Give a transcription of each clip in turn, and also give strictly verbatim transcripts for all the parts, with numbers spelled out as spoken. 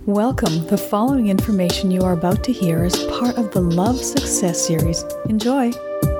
Welcome. The following information you are about to hear is part of the Love Success Series. Enjoy.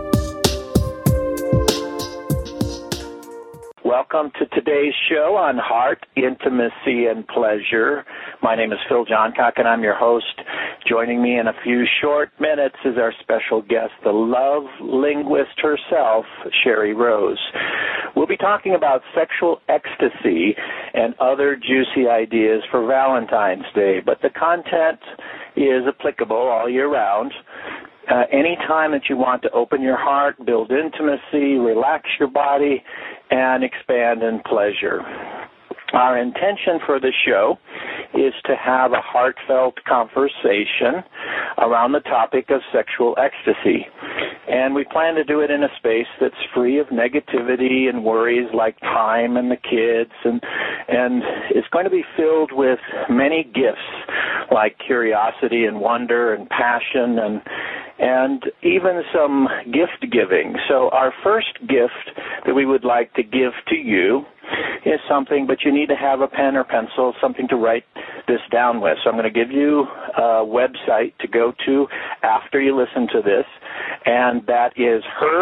Welcome to today's show on heart, intimacy, and pleasure. My name is Phil Johncock, and I'm your host. Joining me in a few short minutes is our special guest, the love linguist herself, Sherry Rose. We'll be talking about sexual ecstasy and other juicy ideas for Valentine's Day, but the content is applicable all year round. Uh, any time that you want to open your heart, build intimacy, relax your body, and expand in pleasure. Our intention for the show is to have a heartfelt conversation around the topic of sexual ecstasy. And we plan to do it in a space that's free of negativity and worries like time and the kids, and and it's going to be filled with many gifts like curiosity and wonder and passion and and even some gift giving. So our first gift that we would like to give to you is something, but you need to have a pen or pencil, something to write this down with. So I'm going to give you a website to go to after you listen to this, and that is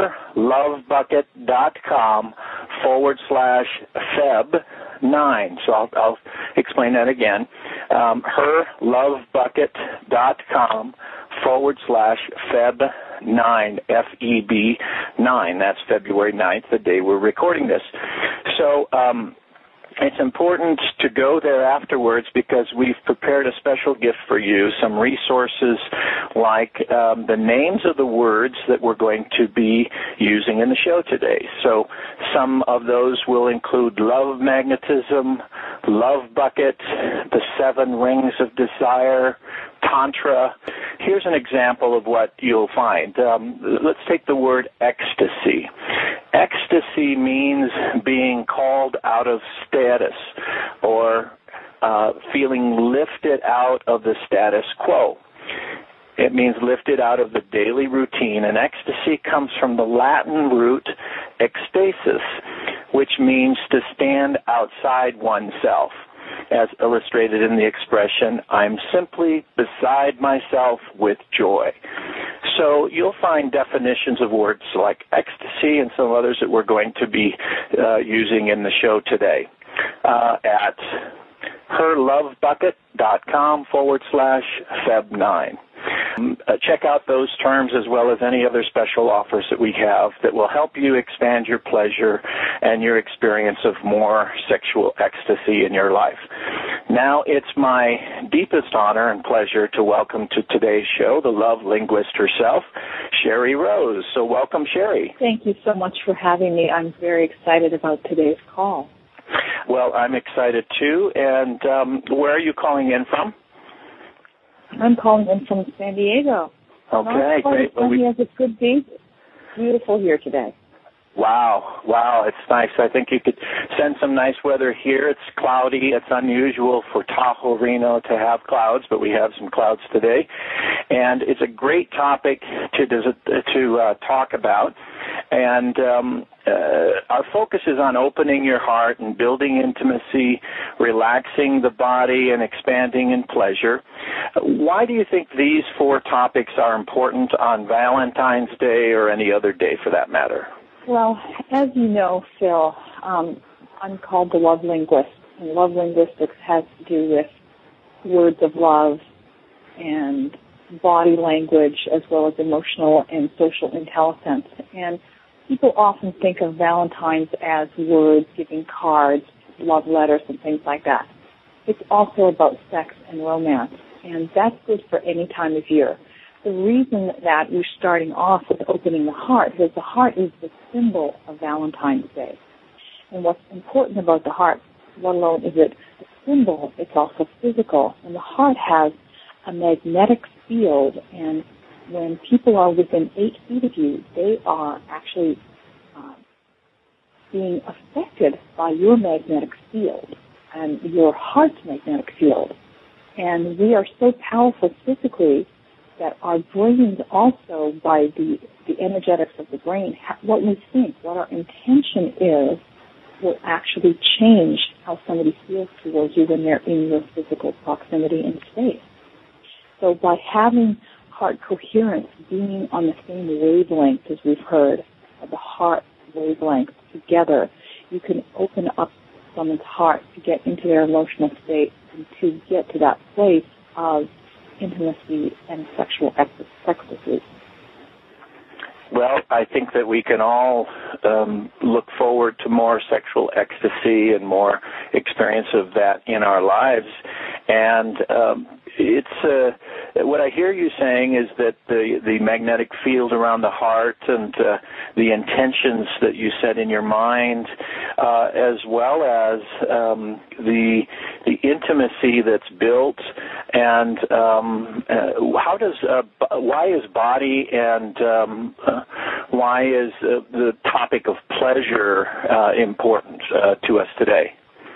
herlovebucket.com forward slash Feb nine. So I'll, I'll explain that again. Um, herlovebucket.com forward slash Feb nine, F E B nine. That's February ninth, the day we're recording this. So um, it's important to go there afterwards because we've prepared a special gift for you, some resources like um, the names of the words that we're going to be using in the show today. So some of those will include love magnetism, love bucket, the seven rings of desire, Tantra. Here's an example of what you'll find. Um, let's take the word ecstasy. Ecstasy means being called out of status or uh, feeling lifted out of the status quo. It means lifted out of the daily routine, and ecstasy comes from the Latin root ecstasis, which means to stand outside oneself, as illustrated in the expression, I'm simply beside myself with joy. So you'll find definitions of words like ecstasy and some others that we're going to be uh, using in the show today uh, at herlovebucket.com forward slash Feb nine. Um, uh, check out those terms as well as any other special offers that we have that will help you expand your pleasure and your experience of more sexual ecstasy in your life. Now it's my deepest honor and pleasure to welcome to today's show the love linguist herself, Sherry Rose. So welcome, Sherry. Thank you so much for having me. I'm very excited about today's call. Well, I'm excited too. And um, where are you calling in from? I'm calling in from San Diego. Okay, great. Well, we has a good day. Beautiful here today. Wow, wow, it's nice. I think you could send some nice weather here. It's cloudy. It's unusual for Tahoe, Reno to have clouds, but we have some clouds today. And it's a great topic to to uh, talk about. And um, uh, our focus is on opening your heart and building intimacy, relaxing the body, and expanding in pleasure. Why do you think these four topics are important on Valentine's Day or any other day for that matter? Well, as you know, Phil, um, I'm called the love linguist, and love linguistics has to do with words of love and body language as well as emotional and social intelligence. And people often think of Valentine's as words, giving cards, love letters, and things like that. It's also about sex and romance, and that's good for any time of year. The reason that we're starting off with opening the heart is the heart is the symbol of Valentine's Day. And what's important about the heart, let alone is it a symbol, it's also physical. And the heart has a magnetic field, and when people are within eight feet of you, they are actually uh, being affected by your magnetic field and your heart's magnetic field. And we are so powerful physically that our brains also, by the, the energetics of the brain, what we think, what our intention is, will actually change how somebody feels towards you when they're in your physical proximity in space. So by having heart coherence, being on the same wavelength as we've heard, the heart wavelength together, you can open up someone's heart to get into their emotional state and to get to that place of intimacy and sexual ecstasy. Well, I think that we can all um, look forward to more sexual ecstasy and more experience of that in our lives. And um, it's uh, what I hear you saying is that the, the magnetic field around the heart and uh, the intentions that you set in your mind, uh, as well as um, the the intimacy that's built, and um, uh, how does uh, why is body and um, uh, why is uh, the topic of pleasure uh, important uh, to us today?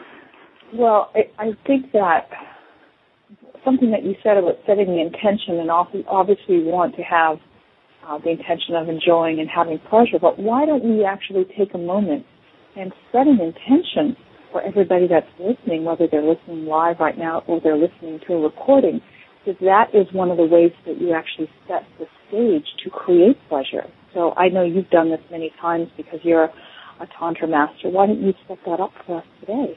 Well, I, I think that something that you said about setting the intention, and obviously we want to have uh, the intention of enjoying and having pleasure, but why don't we actually take a moment and set an intention for everybody that's listening, whether they're listening live right now or they're listening to a recording, because that is one of the ways that you actually set the stage to create pleasure. So I know you've done this many times because you're a Tantra master. Why don't you set that up for us today?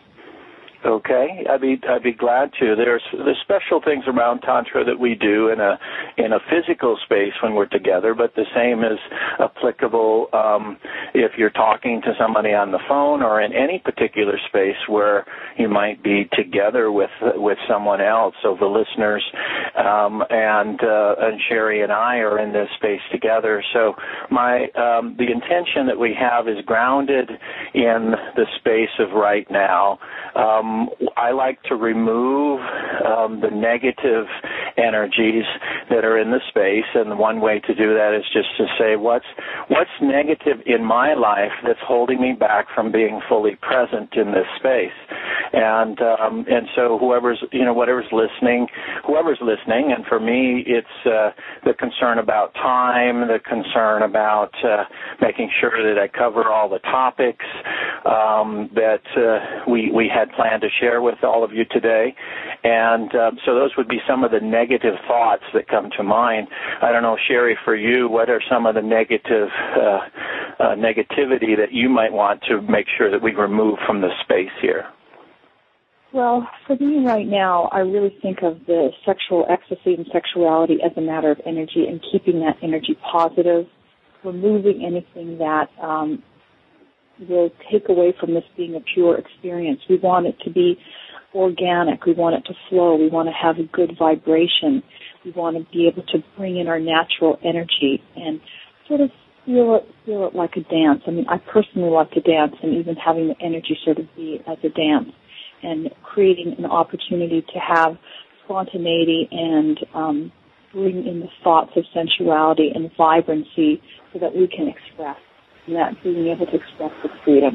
Okay, I'd be I'd be glad to. There's there's special things around Tantra that we do in a in a physical space when we're together, but the same is applicable um, if you're talking to somebody on the phone or in any particular space where you might be together with with someone else. So the listeners um, and uh, and Sherry and I are in this space together. So my um, the intention that we have is grounded in the space of right now. Um, I like to remove um, the negative energies that are in the space, and one way to do that is just to say what's what's negative in my life that's holding me back from being fully present in this space. And um, and so whoever's you know whatever's listening, whoever's listening, and for me it's uh, the concern about time, the concern about uh, making sure that I cover all the topics um, that uh, we we had planned to share with all of you today. And uh, so those would be some of the negative thoughts that come to mind. I don't know, Sherry, for you, what are some of the negative uh, uh, negativity that you might want to make sure that we remove from the space here? Well, for me right now, I really think of the sexual ecstasy and sexuality as a matter of energy and keeping that energy positive, removing anything that um, will take away from this being a pure experience. We want it to be organic. We want it to flow. We want to have a good vibration. We want to be able to bring in our natural energy and sort of feel it, feel it like a dance. I mean, I personally love to dance, and even having the energy sort of be as a dance and creating an opportunity to have spontaneity and um, bring in the thoughts of sensuality and vibrancy so that we can express, and that being able to express with freedom.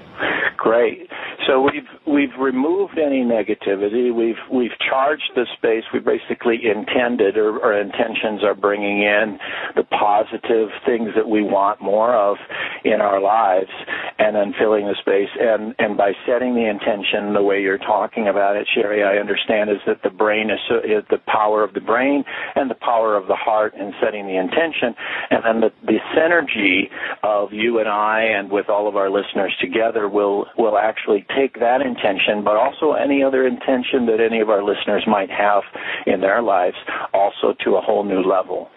Great. So we've we've removed any negativity. We've we've charged the space. We basically intended, or our intentions are bringing in the positive things that we want more of in our lives, and then filling the space. And and by setting the intention the way you're talking about it, Sherry, I understand is that the brain is, is the power of the brain and the power of the heart in setting the intention, and then the, the synergy of you and I and with all of our listeners together will will actually take that intention, but also any other intention that any of our listeners might have in their lives, also to a whole new level.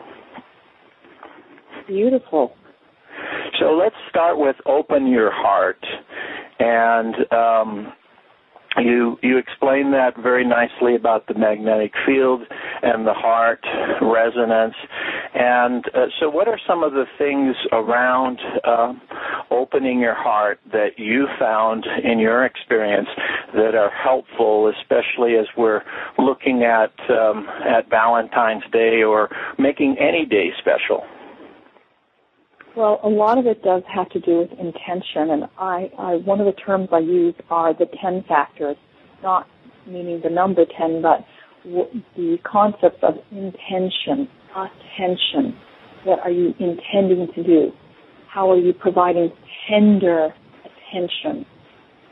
Beautiful. So let's start with open your heart. And um, you you explained that very nicely about the magnetic field and the heart resonance. And uh, so what are some of the things around uh, opening your heart that you found in your experience that are helpful, especially as we're looking at um, at Valentine's Day or making any day special? Well, a lot of it does have to do with intention, and I, I one of the terms I use are the ten factors, not meaning the number ten, but w- the concept of intention, attention. What are you intending to do? How are you providing tender attention?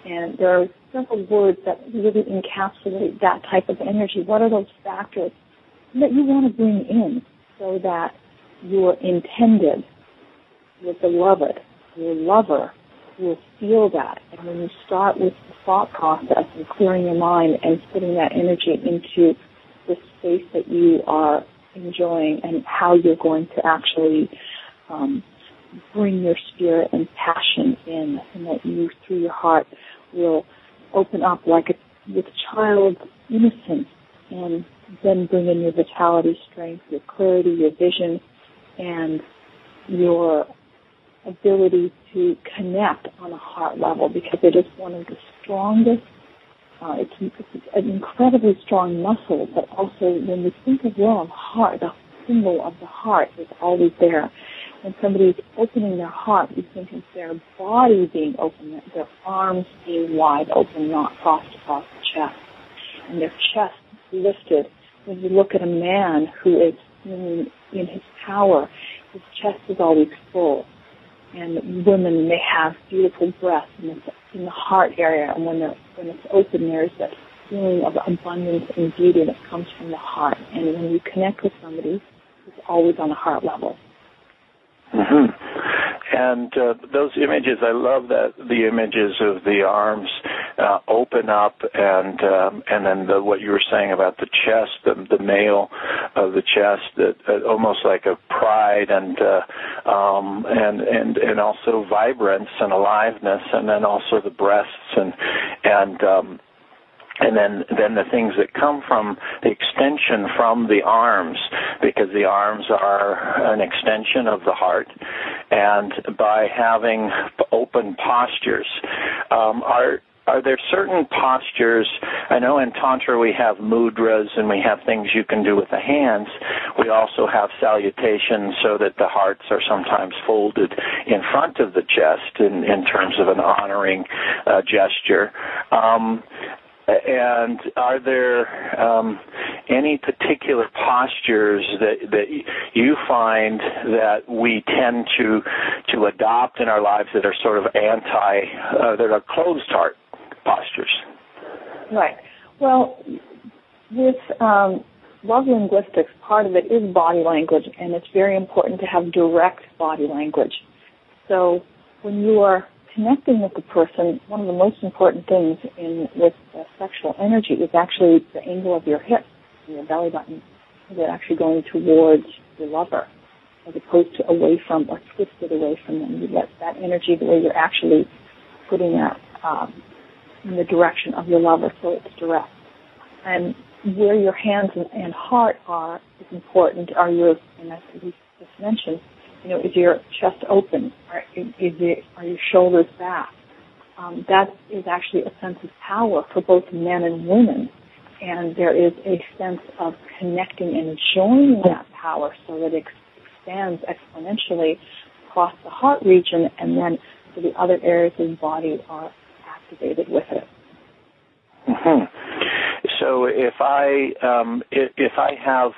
And there are several words that really encapsulate that type of energy. What are those factors that you want to bring in so that your intended, your beloved, your lover will feel that? And when you start with the thought process and clearing your mind and putting that energy into the space that you are enjoying and how you're going to actually um, bring your spirit and passion in, and that you, through your heart, will open up like a, with child's innocence, and then bring in your vitality, strength, your clarity, your vision, and your ability to connect on a heart level, because it is one of the strongest, uh, it's, it's an incredibly strong muscle, but also when we think of love, heart, the symbol of the heart is always there. When somebody's opening their heart, you think of their body being open, their arms being wide open, not crossed across the chest, and their chest lifted. When you look at a man who is in, in his power, his chest is always full. And women may have beautiful breasts in the, in the heart area, and when, when it's open, there's that feeling of abundance and beauty that comes from the heart. And when you connect with somebody, it's always on a heart level. Mm-hmm. And uh, those images, I love that the images of the arms uh, open up, and um, and then the, what you were saying about the chest, the, the male of the chest, that uh, almost like a pride and uh, um, and and and also vibrance and aliveness, and then also the breasts and and. Um, And then, then the things that come from the extension from the arms, because the arms are an extension of the heart. And by having open postures, um, are are there certain postures? I know in Tantra we have mudras and we have things you can do with the hands. We also have salutations so that the hearts are sometimes folded in front of the chest in, in terms of an honoring uh, gesture. Um, And are there um, any particular postures that that you find that we tend to to adopt in our lives that are sort of anti, uh, that are closed heart postures? Right. Well, with um, love linguistics, part of it is body language, and it's very important to have direct body language. So when you are connecting with the person, one of the most important things in with uh, sexual energy is actually the angle of your hips and your belly button. Is it actually going towards your lover as opposed to away from or twisted away from them? You get that energy the way you're actually putting that um, in the direction of your lover, so it's direct. And where your hands and, and heart are is important. Are your, and as we just mentioned, you know, is your chest open? Or is it, are your shoulders back? Um, that is actually a sense of power for both men and women. And there is a sense of connecting and enjoying that power so that it expands exponentially across the heart region, and then so the other areas of the body are activated with it. Mm-hmm. So if I um, if, if I have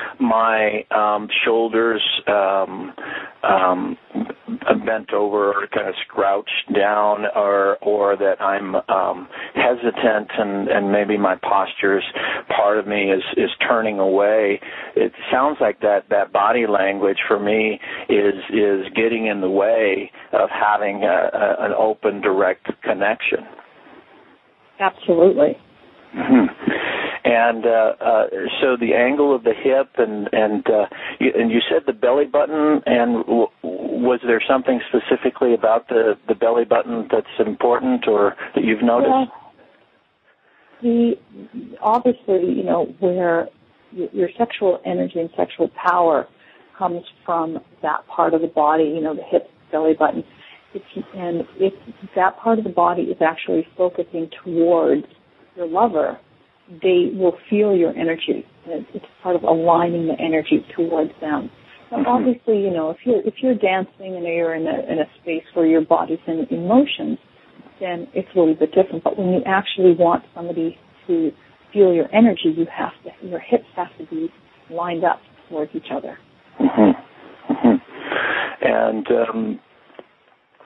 my um, shoulders um, um, bent over or kind of scrouched down, or or that I'm um, hesitant and, and maybe my posture's part of me is, is turning away, it sounds like that, that body language for me is is getting in the way of having a, a, an open, direct connection. Absolutely. Mm-hmm. And uh, uh, so the angle of the hip, and and uh, you, and you said the belly button. And w- was there something specifically about the, the belly button that's important, or that you've noticed? Well, the obviously, you know, where your sexual energy and sexual power comes from that part of the body, you know, the hip, belly button. It's, and if that part of the body is actually focusing towards your lover, they will feel your energy. It's part of aligning the energy towards them. Now, obviously, you know, if you're if you're dancing and you're in a in a space where your body's in emotions, then it's a little bit different. But when you actually want somebody to feel your energy, you have to your hips have to be lined up towards each other. Mm-hmm. Mm-hmm. And um,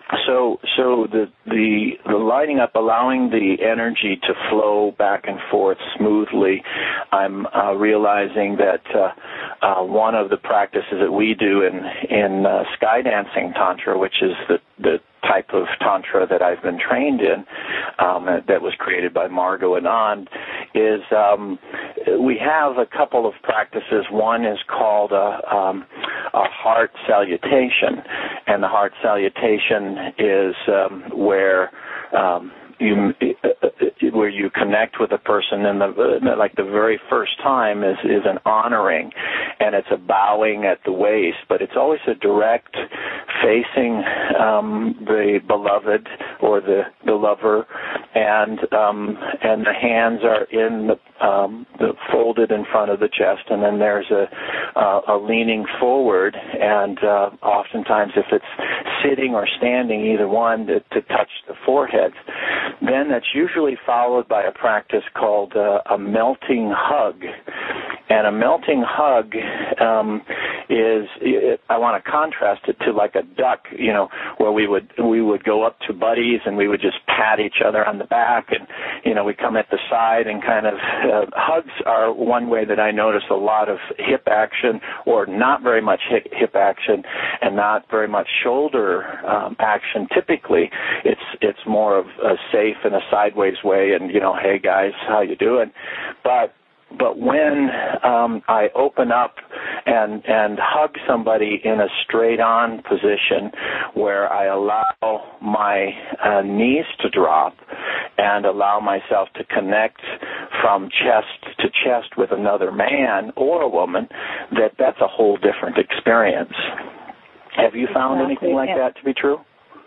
So, so the, the the lighting up, allowing the energy to flow back and forth smoothly. I'm uh, realizing that uh, uh, one of the practices that we do in in uh, sky dancing tantra, which is the the type of tantra that I've been trained in, um, that was created by Margot Anand, is um, we have a couple of practices. One is called a, um, a heart salutation, and the heart salutation is um, where um, you where you connect with a person, and the like the very first time is is an honoring, and it's a bowing at the waist, but it's always a direct facing um, the beloved or the the lover, and um, and the hands are in the um, the folded in front of the chest, and then there's a uh, a leaning forward, and uh, oftentimes if it's sitting or standing, either one, to, to touch the forehead. Then that's usually followed by a practice called uh, a melting hug. And a melting hug um, is, it, I want to contrast it to like a duck, you know, where we would we would go up to buddies and we would just pat each other on the back, and, you know, we come at the side and kind of, uh, hugs are one way that I notice a lot of hip action, or not very much hip, hip action, and not very much shoulder um, action. Typically, it's it's more of a safe and a sideways way, and, you know, hey guys, how you doing? But But when um, I open up and and hug somebody in a straight-on position, where I allow my uh, knees to drop and allow myself to connect from chest to chest with another man or a woman, that that's a whole different experience. Have you found Exactly. anything like and that to be true?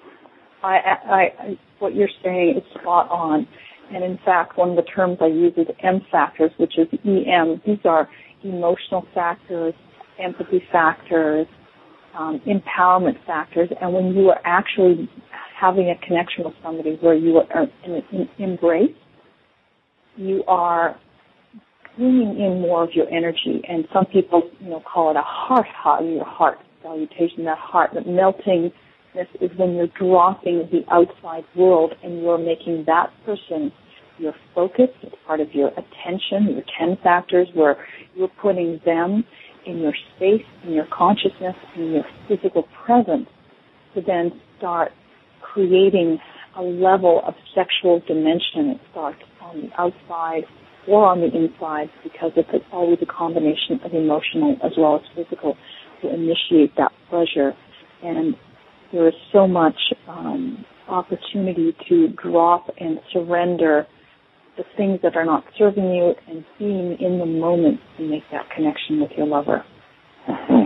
I, I, I, what you're saying is spot on. And in fact, one of the terms I use is M factors, which is E M. These are emotional factors, empathy factors, um, empowerment factors. And when you are actually having a connection with somebody where you are in an embrace, you are bringing in more of your energy. And some people, you know, call it a heart hug, your heart salutation, that heart, that melting. This is when you're dropping the outside world and you're making that person your focus. It's part of your attention, your ten factors, where you're putting them in your space, in your consciousness, in your physical presence, to then start creating a level of sexual dimension. It starts on the outside or on the inside, because it's always a combination of emotional as well as physical to initiate that pleasure. And there is so much um, opportunity to drop and surrender the things that are not serving you, and being in the moment to make that connection with your lover. Mm-hmm.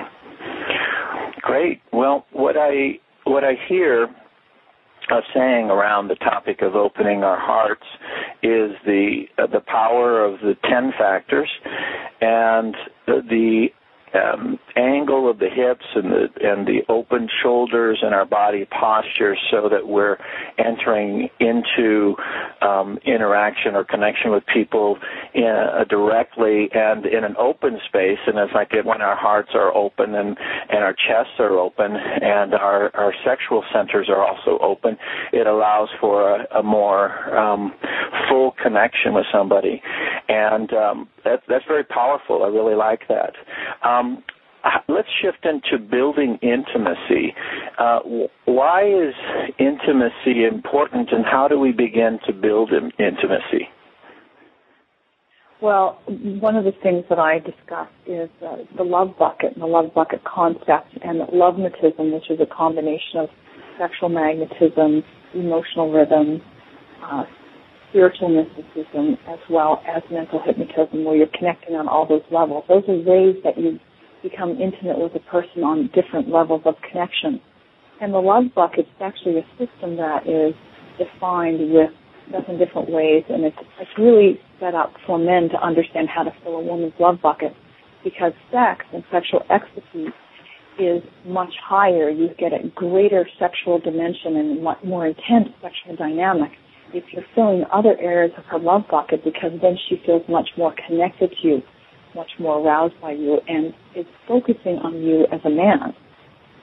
Great. Well, what I what I hear uh, saying around the topic of opening our hearts is the uh, the power of the ten factors, and the, the Um, angle of the hips and the and the open shoulders and our body posture, so that we're entering into um, interaction or connection with people in, uh, directly and in an open space. And it's like when our hearts are open and, and our chests are open and our, our sexual centers are also open, it allows for a, a more um, full connection with somebody. And um, that, that's very powerful. I really like that. Um, let's shift into building intimacy. Uh, why is intimacy important, and how do we begin to build intimacy? Well, one of the things that I discuss is uh, the love bucket and the love bucket concept, and love-matism, which is a combination of sexual magnetism, emotional rhythm, uh, spiritual mysticism, as well as mental hypnotism, where you're connecting on all those levels. Those are ways that you become intimate with a person on different levels of connection. And the love bucket is actually a system that is defined with seven different ways, and it's, it's really set up for men to understand how to fill a woman's love bucket, because sex and sexual ecstasy is much higher. You get a greater sexual dimension and much more intense sexual dynamic if you're filling other areas of her love bucket, because then she feels much more connected to you, much more aroused by you, and is focusing on you as a man.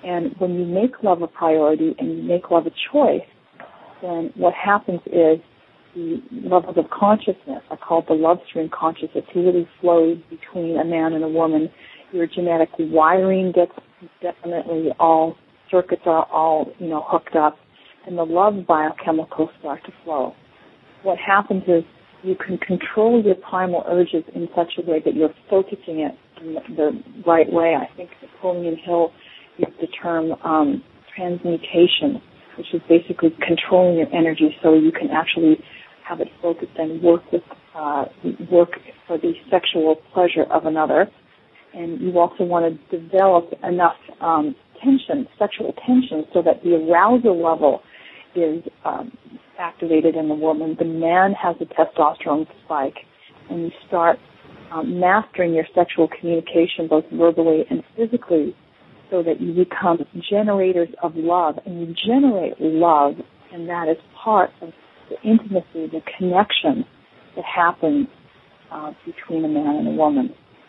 And when you make love a priority and you make love a choice, then what happens is the levels of consciousness are called the love stream consciousness. It really flows between a man and a woman. Your genetic wiring gets definitely all, circuits are all, you know, hooked up, and the love biochemicals start to flow. What happens is you can control your primal urges in such a way that you're focusing it in the right way. I think Napoleon Hill used the term um, transmutation, which is basically controlling your energy so you can actually have it focused and work with uh, work for the sexual pleasure of another. And you also want to develop enough um, tension, sexual tension, so that the arousal level is um, activated in the woman. The man has a testosterone spike, and you start um, mastering your sexual communication both verbally and physically so that you become generators of love. And you generate love, and that is part of the intimacy, the connection that happens uh, between a man and a woman.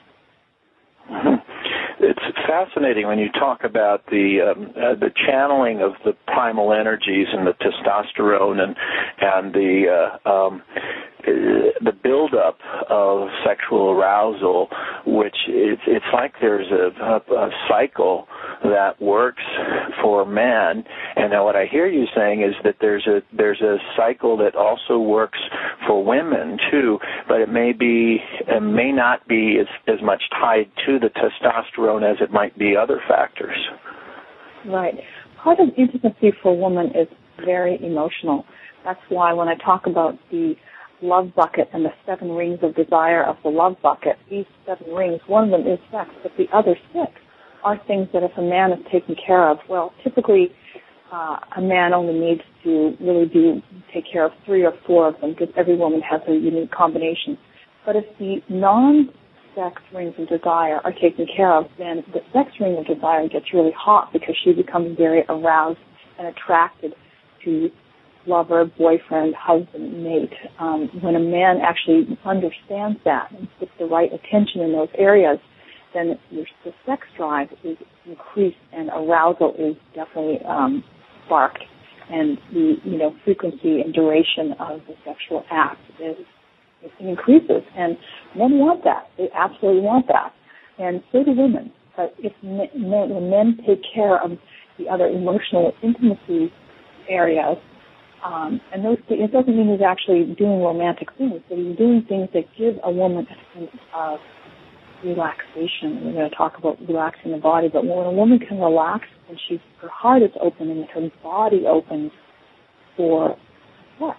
It's fascinating when you talk about the um, uh, the channeling of the primal energies and the testosterone and and the uh, um, the buildup of sexual arousal, which it's it's like there's a, a, a cycle that works for men. And now what I hear you saying is that there's a there's a cycle that also works for women too, but it may be it may not be as as much tied to the testosterone as it might be other factors. Right. Part of intimacy for a woman is very emotional. That's why when I talk about the love bucket and the seven rings of desire of the love bucket, these seven rings, one of them is sex, but the other six are things that if a man is taken care of, well, typically uh, a man only needs to really do take care of three or four of them because every woman has a unique combination. But if the non-sex rings of desire are taken care of, then the sex ring of desire gets really hot because she becomes very aroused and attracted to lover, boyfriend, husband, mate. Um, when a man actually understands that and puts the right attention in those areas, then your, the sex drive is increased and arousal is definitely um, sparked, and the you know frequency and duration of the sexual act is it increases. And men want that; they absolutely want that, and so do women. But if men, when men take care of the other emotional intimacy areas, um, and those it doesn't mean he's actually doing romantic things, but he's doing things that give a woman a sense of relaxation. We're going to talk about relaxing the body, but when a woman can relax and she, her heart is open and her body opens for sex.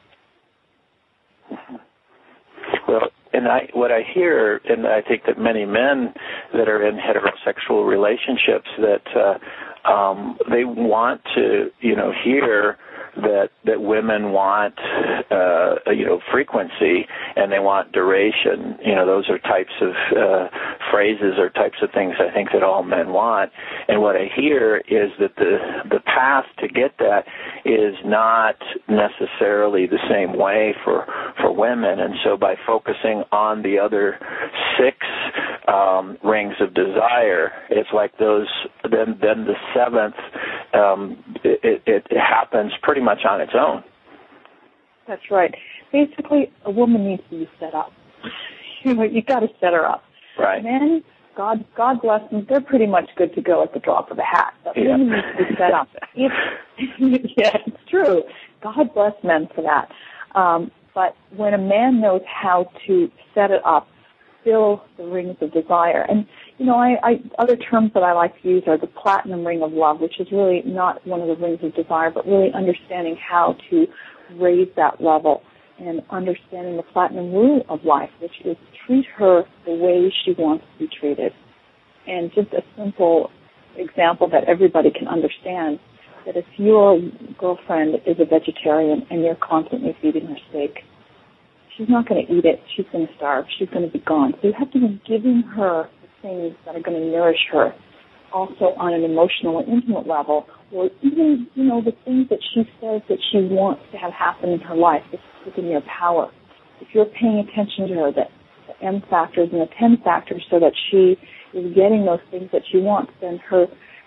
Well, and I, what I hear, and I think that many men that are in heterosexual relationships, that uh, um, they want to, you know, hear that that women want, uh, you know, frequency and they want duration. You know, those are types of uh, phrases or types of things I think that all men want. And what I hear is that the the path to get that is not necessarily the same way for for women. And so by focusing on the other six um, rings of desire, it's like those. Then then the seventh, um, it, it, it happens pretty much on its own. That's right. Basically, a woman needs to be set up. You know, you got to set her up. Right. Men, God, God bless them, they're pretty much good to go at the drop of a hat. But yeah. women need to be set up. If, yeah, it's true. God bless men for that. Um, but when a man knows how to set it up, fill the rings of desire, and you know, I, I other terms that I like to use are the platinum ring of love, which is really not one of the rings of desire, but really understanding how to raise that level and understanding the platinum rule of life, which is treat her the way she wants to be treated. And just a simple example that everybody can understand, that if your girlfriend is a vegetarian and you're constantly feeding her steak, she's not going to eat it. She's going to starve. She's going to be gone. So you have to be giving her the things that are going to nourish her, also on an emotional and intimate level, or even, you know, the things that she says that she wants to have happen in her life. It's within your power. If you're paying attention to her, the, the M factors and the ten factors, so that she is getting those things that she wants, then her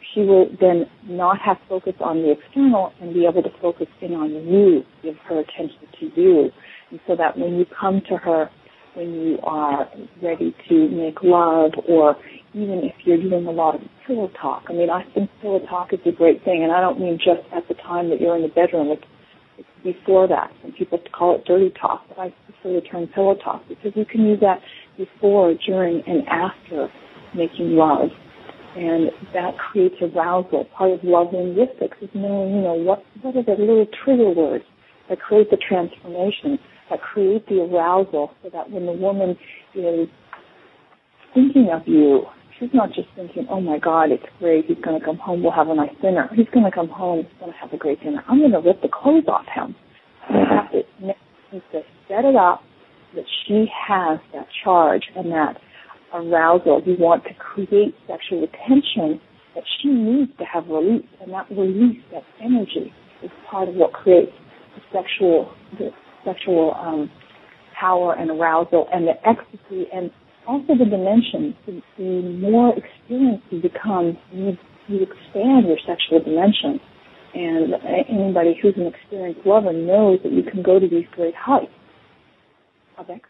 she will then not have focus on the external and be able to focus in on you, give her attention to you. And so that when you come to her, when you are ready to make love, or even if you're doing a lot of pillow talk. I mean, I think pillow talk is a great thing, and I don't mean just at the time that you're in the bedroom. It's, it's before that. Some people call it dirty talk, but I prefer the term pillow talk because you can use that before, during, and after making love. And that creates arousal. Part of love linguistics is knowing, you know, what, what are the little trigger words that create the transformation, that create the arousal, so that when the woman is thinking of you, she's not just thinking, oh my God, it's great, he's going to come home, we'll have a nice dinner. He's going to come home, he's going to have a great dinner. I'm going to rip the clothes off him. You have to, you have to set it up that she has that charge and that arousal. You want to create sexual attention that she needs to have released, and that release, that energy, is part of what creates the sexual, the sexual um, power and arousal and the ecstasy, and also the dimension. The, the more experienced you become, you, you expand your sexual dimension. And anybody who's an experienced lover knows that you can go to these great heights of ecstasy.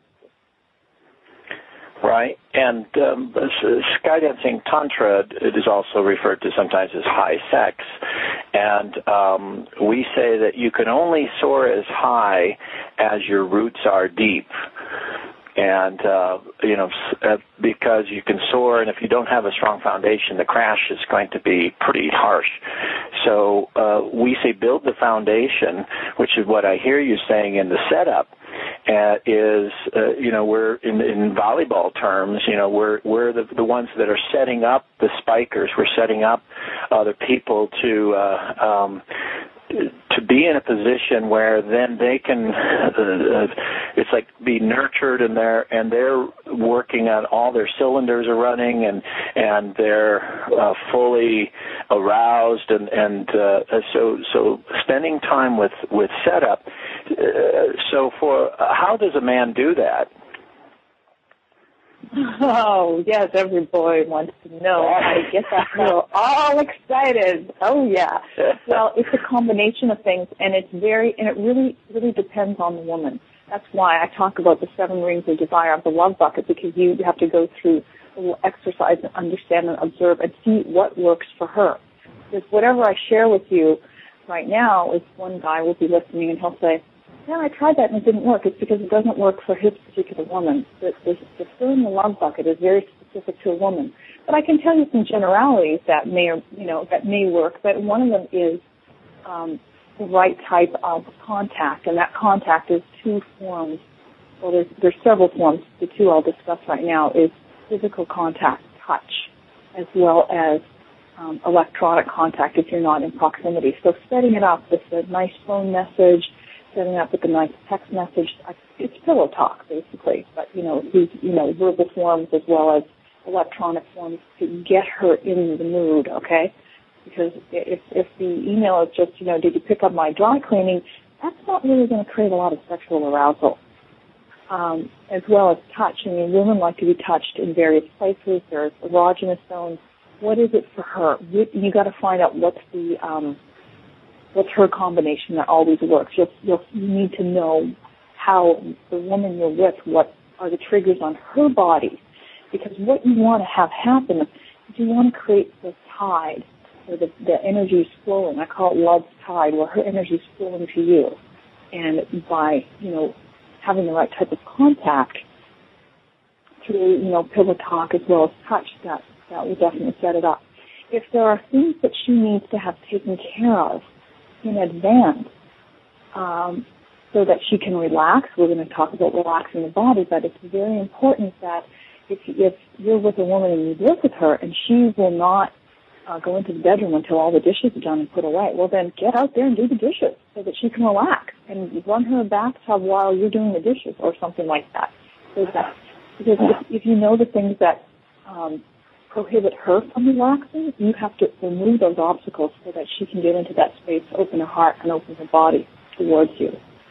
Right, and um, Skydancing Tantra, it is also referred to sometimes as high sex, and um, we say that you can only soar as high as your roots are deep. And, uh, you know, uh, because you can soar, and if you don't have a strong foundation, the crash is going to be pretty harsh. So uh, we say build the foundation, which is what I hear you saying in the setup, uh, is, uh, you know, we're, in, in volleyball terms, you know, we're, we're the, the ones that are setting up the spikers. We're setting up other people to, uh, um, to be in a position where then they can, uh, it's like be nurtured, and they're and they're working on all their cylinders are running, and and they're uh, fully aroused, and and uh, so so spending time with with setup. Uh, so for uh, how does a man do that? Oh, yes, every boy wants to know how to get that girl all excited. Oh, yeah. Well, it's a combination of things, and it's very, and it really, really depends on the woman. That's why I talk about the seven rings of desire of the love bucket, because you have to go through a little exercise and understand and observe and see what works for her. Because whatever I share with you right now is one guy will be listening and he'll say, yeah, I tried that and it didn't work. It's because it doesn't work for his particular woman. The, the, the filling the love bucket is very specific to a woman. But I can tell you some generalities that may, or, you know, that may work. But one of them is um, the right type of contact, and that contact is two forms. Well, there's, there's several forms. The two I'll discuss right now is physical contact, touch, as well as um, electronic contact if you're not in proximity. So setting it up with a nice phone message, setting up with a nice text message. It's pillow talk, basically, but, you know, these, you know, verbal forms as well as electronic forms to get her in the mood, okay? Because if, if the email is just, you know, did you pick up my dry cleaning, that's not really going to create a lot of sexual arousal. Um, as well as touch. I mean, women like to be touched in various places. There's erogenous zones. What is it for her? You, you got to find out what's the... Um, What's her combination that always works? You'll, you'll, you need to know how the woman you're with, what are the triggers on her body. Because what you want to have happen is you want to create this tide where the, the energy is flowing. I call it love's tide, where her energy is flowing to you. And by, you know, having the right type of contact through, you know, pillow talk as well as touch, that, that will definitely set it up. If there are things that she needs to have taken care of in advance, um, so that she can relax. We're going to talk about relaxing the body, but it's very important that if, if you're with a woman and you live with her and she will not uh, go into the bedroom until all the dishes are done and put away, well then get out there and do the dishes so that she can relax, and run her a bathtub while you're doing the dishes or something like that. So that because if, if you know the things that um, prohibit her from relaxing, you have to remove those obstacles so that she can get into that space, open her heart, and open her body towards you.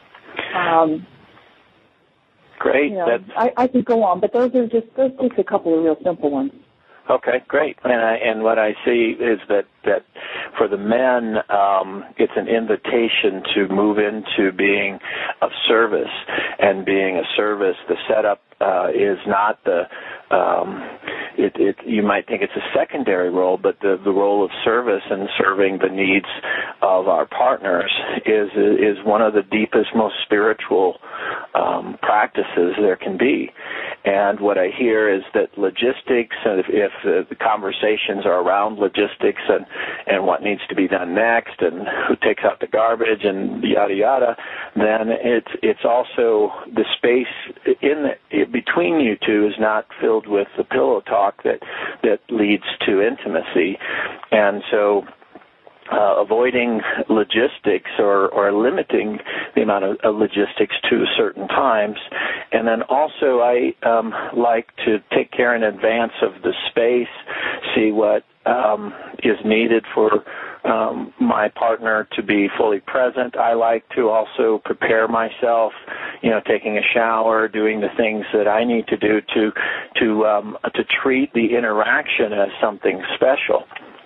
Um, Great. You know, I, I could go on, but those are just those are just a couple of real simple ones. Okay, great. And I, and what I see is that, that for the men, um, it's an invitation to move into being of service, and being a service. The setup uh, is not the um, it, it. You might think it's a secondary role, but the, the role of service and serving the needs of our partners is is one of the deepest, most spiritual um, practices there can be. And what I hear is that logistics, and if, if the, the conversations are around logistics and, and what needs to be done next, and who takes out the garbage, and yada yada, then it's it's also the space in the, between you two is not filled with the pillow talk that that leads to intimacy, and so. Uh, avoiding logistics or, or limiting the amount of, of logistics to certain times. And then also I um, like to take care in advance of the space, see what um, is needed for um, my partner to be fully present. I like to also prepare myself, you know, taking a shower, doing the things that I need to do to, to, um, to treat the interaction as something special.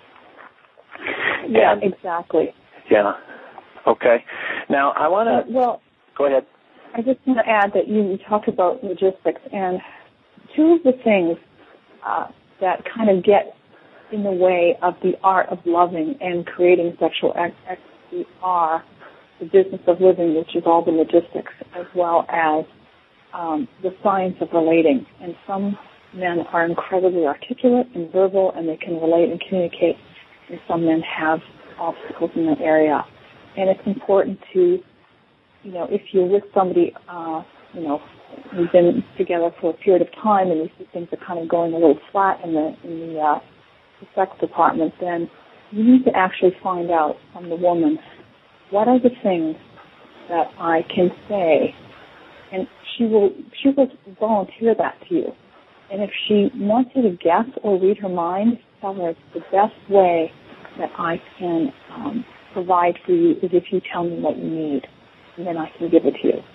Yeah, and, exactly. Yeah. Okay. Now, I want to... Uh, well, go ahead. I just want to add that you, you talked about logistics, and two of the things uh, that kind of get in the way of the art of loving and creating sexual ecstasy are the business of living, which is all the logistics, as well as um, the science of relating. And some men are incredibly articulate and verbal, and they can relate and communicate, and some men have obstacles in that area. And it's important to, you know, if you're with somebody, uh, you know, you've been together for a period of time and you see things are kind of going a little flat in the in the, uh, the sex department, then you need to actually find out from the woman, what are the things that I can say, and she will she will volunteer that to you. And if she wants you to guess or read her mind, tell her it's the best way that I can um, provide for you is if you tell me what you need, and then I can give it to you.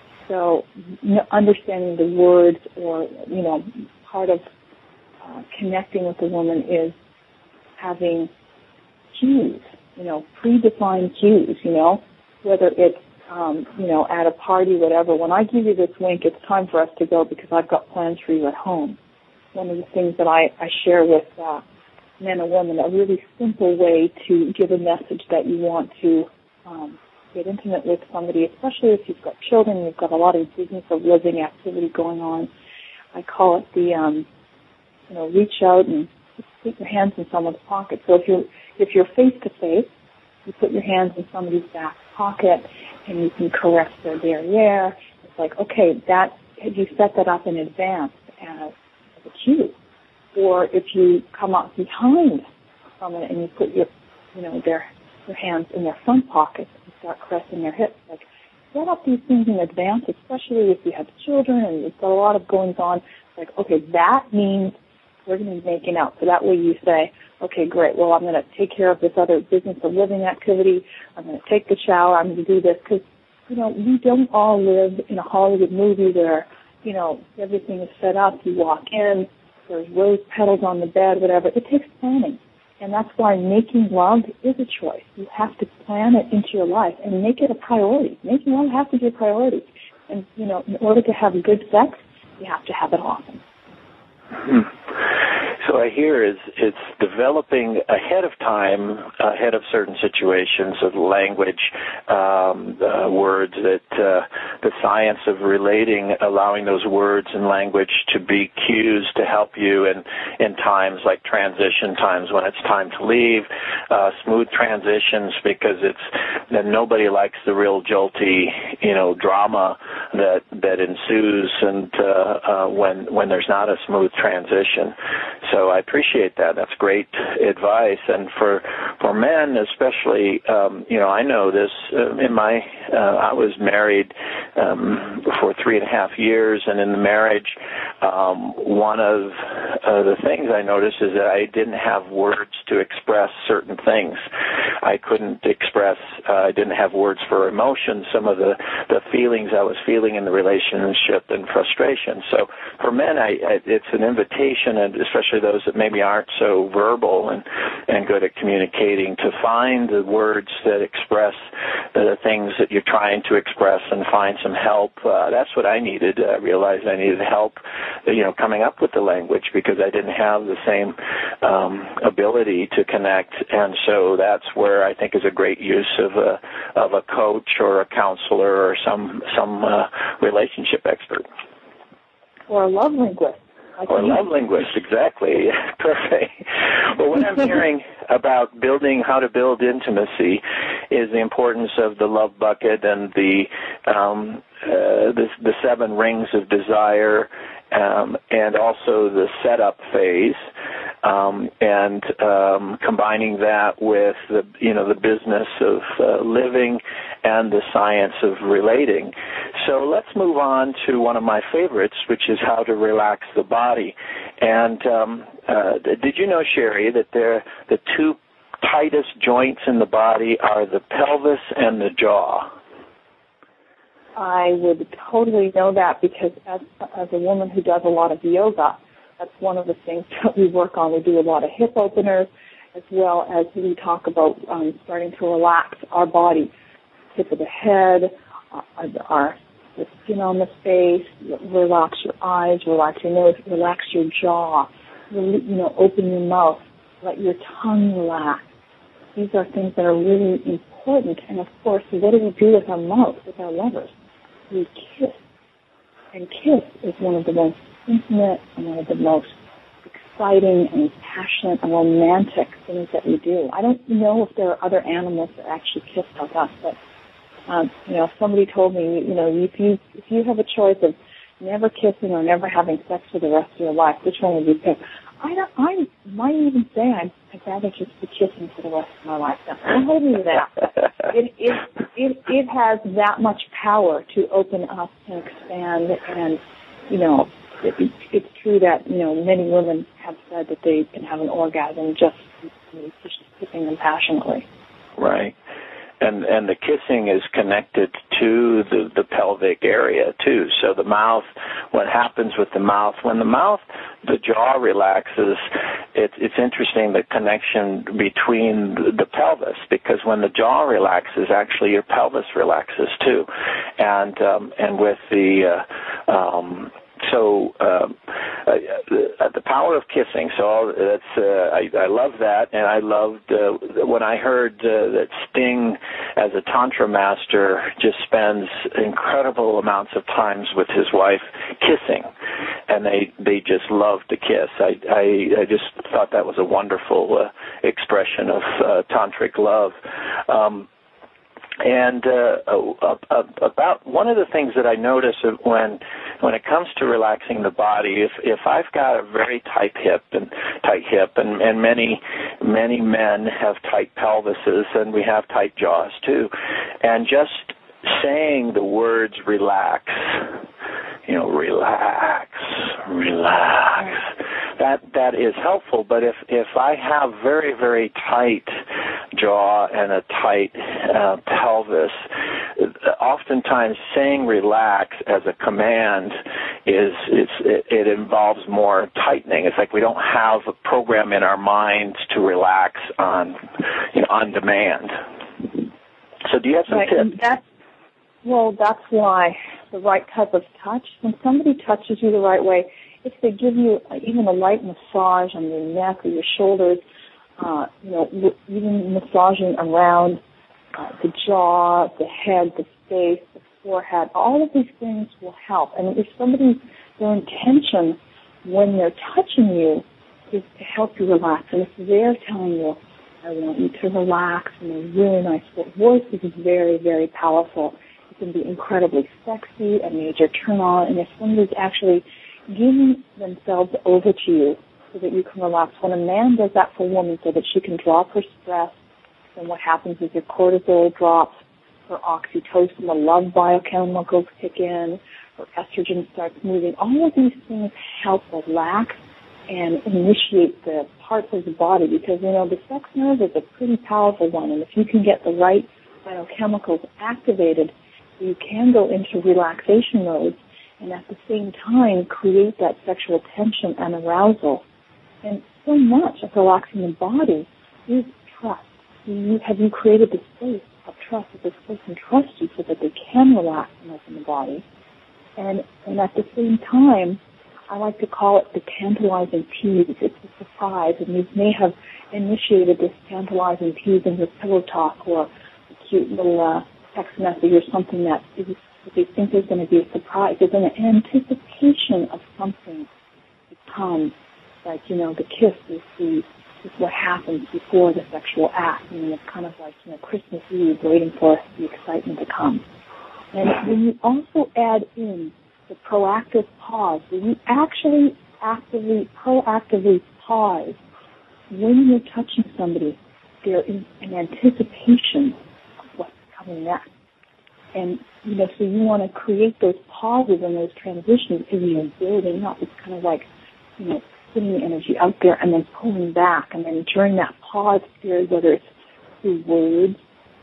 So you know, understanding the words, or, you know, part of uh, connecting with the woman is having cues, you know, predefined cues, you know, whether it's, um, you know, at a party, whatever. When I give you this wink, it's time for us to go because I've got plans for you at home. One of the things that I, I share with uh, men and women, a really simple way to give a message that you want to um, get intimate with somebody, especially if you've got children, you've got a lot of business of living activity going on. I call it the, um, you know, reach out and put your hands in someone's pocket. So if you're, if you're face-to-face, you put your hands in somebody's back pocket and you can caress their derriere. It's like, okay, that, you set that up in advance as, as a cue. Or if you come up behind someone and you put your, you know, their, their hands in their front pockets and start caressing their hips, like, set up these things in advance, especially if you have children and you've got a lot of goings on. Like, okay, that means we're going to be making out. So that way you say, okay, great, well, I'm going to take care of this other business of living activity. I'm going to take the shower. I'm going to do this. Because, you know, we don't all live in a Hollywood movie where, you know, everything is set up. You walk in, there's rose petals on the bed, whatever. It takes planning. And that's why making love is a choice. You have to plan it into your life and make it a priority. Making love has to be a priority. And, you know, in order to have good sex, you have to have it often. Hmm. So I hear is it's developing ahead of time, ahead of certain situations of language, um, uh, words that uh, the science of relating, allowing those words and language to be cues to help you in, in times like transition times when it's time to leave, uh, smooth transitions because it's then nobody likes the real jolty, you know, drama that that ensues and uh, uh, when when there's not a smooth transition. So I appreciate that. That's great advice. And for for men especially, um, you know, I know this uh, in my, uh, I was married um, for three and a half years, and in the marriage, um, one of uh, the things I noticed is that I didn't have words to express certain things. I couldn't express, uh, I didn't have words for emotions, some of the, the feelings I was feeling in the relationship and frustration. So for men, I, I, it's an invitation, and especially those that maybe aren't so verbal and, and good at communicating, to find the words that express the things that you're trying to express and find some help. Uh, that's what I needed. I realized I needed help, you know, coming up with the language, because I didn't have the same um, ability to connect. And so that's where I think is a great use of a of a coach or a counselor or some some uh, relationship expert. Or a love linguist. Like or a love linguist, exactly. Perfect. Well, what I'm hearing about building, how to build intimacy, is the importance of the love bucket and the um, uh, the, the seven rings of desire, um, and also the setup phase. Um, and um, combining that with the, you know, the business of uh, living and the science of relating. So let's move on to one of my favorites, which is how to relax the body. And um, uh, did you know, Sherry, that there, the two tightest joints in the body are the pelvis and the jaw? I would totally know that, because as, as a woman who does a lot of yoga, that's one of the things that we work on. We do a lot of hip openers, as well as we talk about um, starting to relax our body, tip of the head, uh, our the skin on the face, relax your eyes, relax your nose, relax your jaw, you know, open your mouth, let your tongue relax. These are things that are really important. And, of course, what do we do with our mouth, with our lovers? We kiss. And kiss is one of the most intimate and one of the most exciting and passionate and romantic things that we do. I don't know if there are other animals that actually kiss like us, but um, you know, somebody told me, you know, if you if you have a choice of never kissing or never having sex for the rest of your life, which one would you pick? I don't. I might even say I'd, I'd rather just be kissing for the rest of my life. Now, don't hold me to that. It it it it has that much power to open up and expand, and you know. It, it's true that, you know, many women have said that they can have an orgasm just, just kissing them passionately. Right. And and the kissing is connected to the, the pelvic area, too. So the mouth, what happens with the mouth, when the mouth, the jaw relaxes, it, it's interesting, the connection between the, the pelvis, because when the jaw relaxes, actually your pelvis relaxes, too. And, um, and with the... Uh, um, So uh, uh, the power of kissing. So that's uh, I, I love that, and I loved uh, when I heard uh, that Sting, as a tantra master, just spends incredible amounts of times with his wife kissing, and they they just love to kiss. I I, I just thought that was a wonderful uh, expression of uh, tantric love. Um, And uh, uh, uh, about one of the things that I notice when when it comes to relaxing the body, if if I've got a very tight hip and tight hip, and, and many many men have tight pelvises, and we have tight jaws too, and just saying the words "relax," you know, relax, relax. That that is helpful. But if if I have very very tight jaw and a tight uh, pelvis, oftentimes saying "relax" as a command is it's it, it involves more tightening. It's like we don't have a program in our minds to relax on you know on demand. So do you have some right, tips? That's, well, that's why the right type of touch. When somebody touches you the right way, if they give you even a light massage on your neck or your shoulders, uh, you know, even massaging around uh, the jaw, the head, the face, the forehead, all of these things will help. And if somebody, their intention when they're touching you is to help you relax, and if they're telling you, I want you to relax in a really nice voice, this is very, very powerful. It can be incredibly sexy, a major turn on, and if somebody's actually giving themselves over to you so that you can relax. When a man does that for a woman so that she can drop her stress, then what happens is your cortisol drops, her oxytocin, the love biochemicals kick in, her estrogen starts moving. All of these things help relax and initiate the parts of the body, because, you know, the sex nerve is a pretty powerful one, and if you can get the right biochemicals activated, you can go into relaxation mode and at the same time create that sexual tension and arousal. And so much of relaxing the body is trust. You, have you created the space of trust that this person trusts you so that they can relax and open the body? And, and at the same time, I like to call it the tantalizing tease. It's a surprise, and you may have initiated this tantalizing tease in your pillow talk or a cute little uh, text message or something that, is, that they think there's going to be a surprise. There's an anticipation of something to come, like, you know, the kiss is the is what happens before the sexual act. I mean, it's kind of like, you know, Christmas Eve waiting for the excitement to come. And when you also add in the proactive pause, when you actually actively, proactively pause when you're touching somebody, there is an anticipation of what's coming next. And, you know, so you want to create those pauses and those transitions as you're building up. It's kind of like, you know, putting the energy out there and then pulling back. And then during that pause period, whether it's through words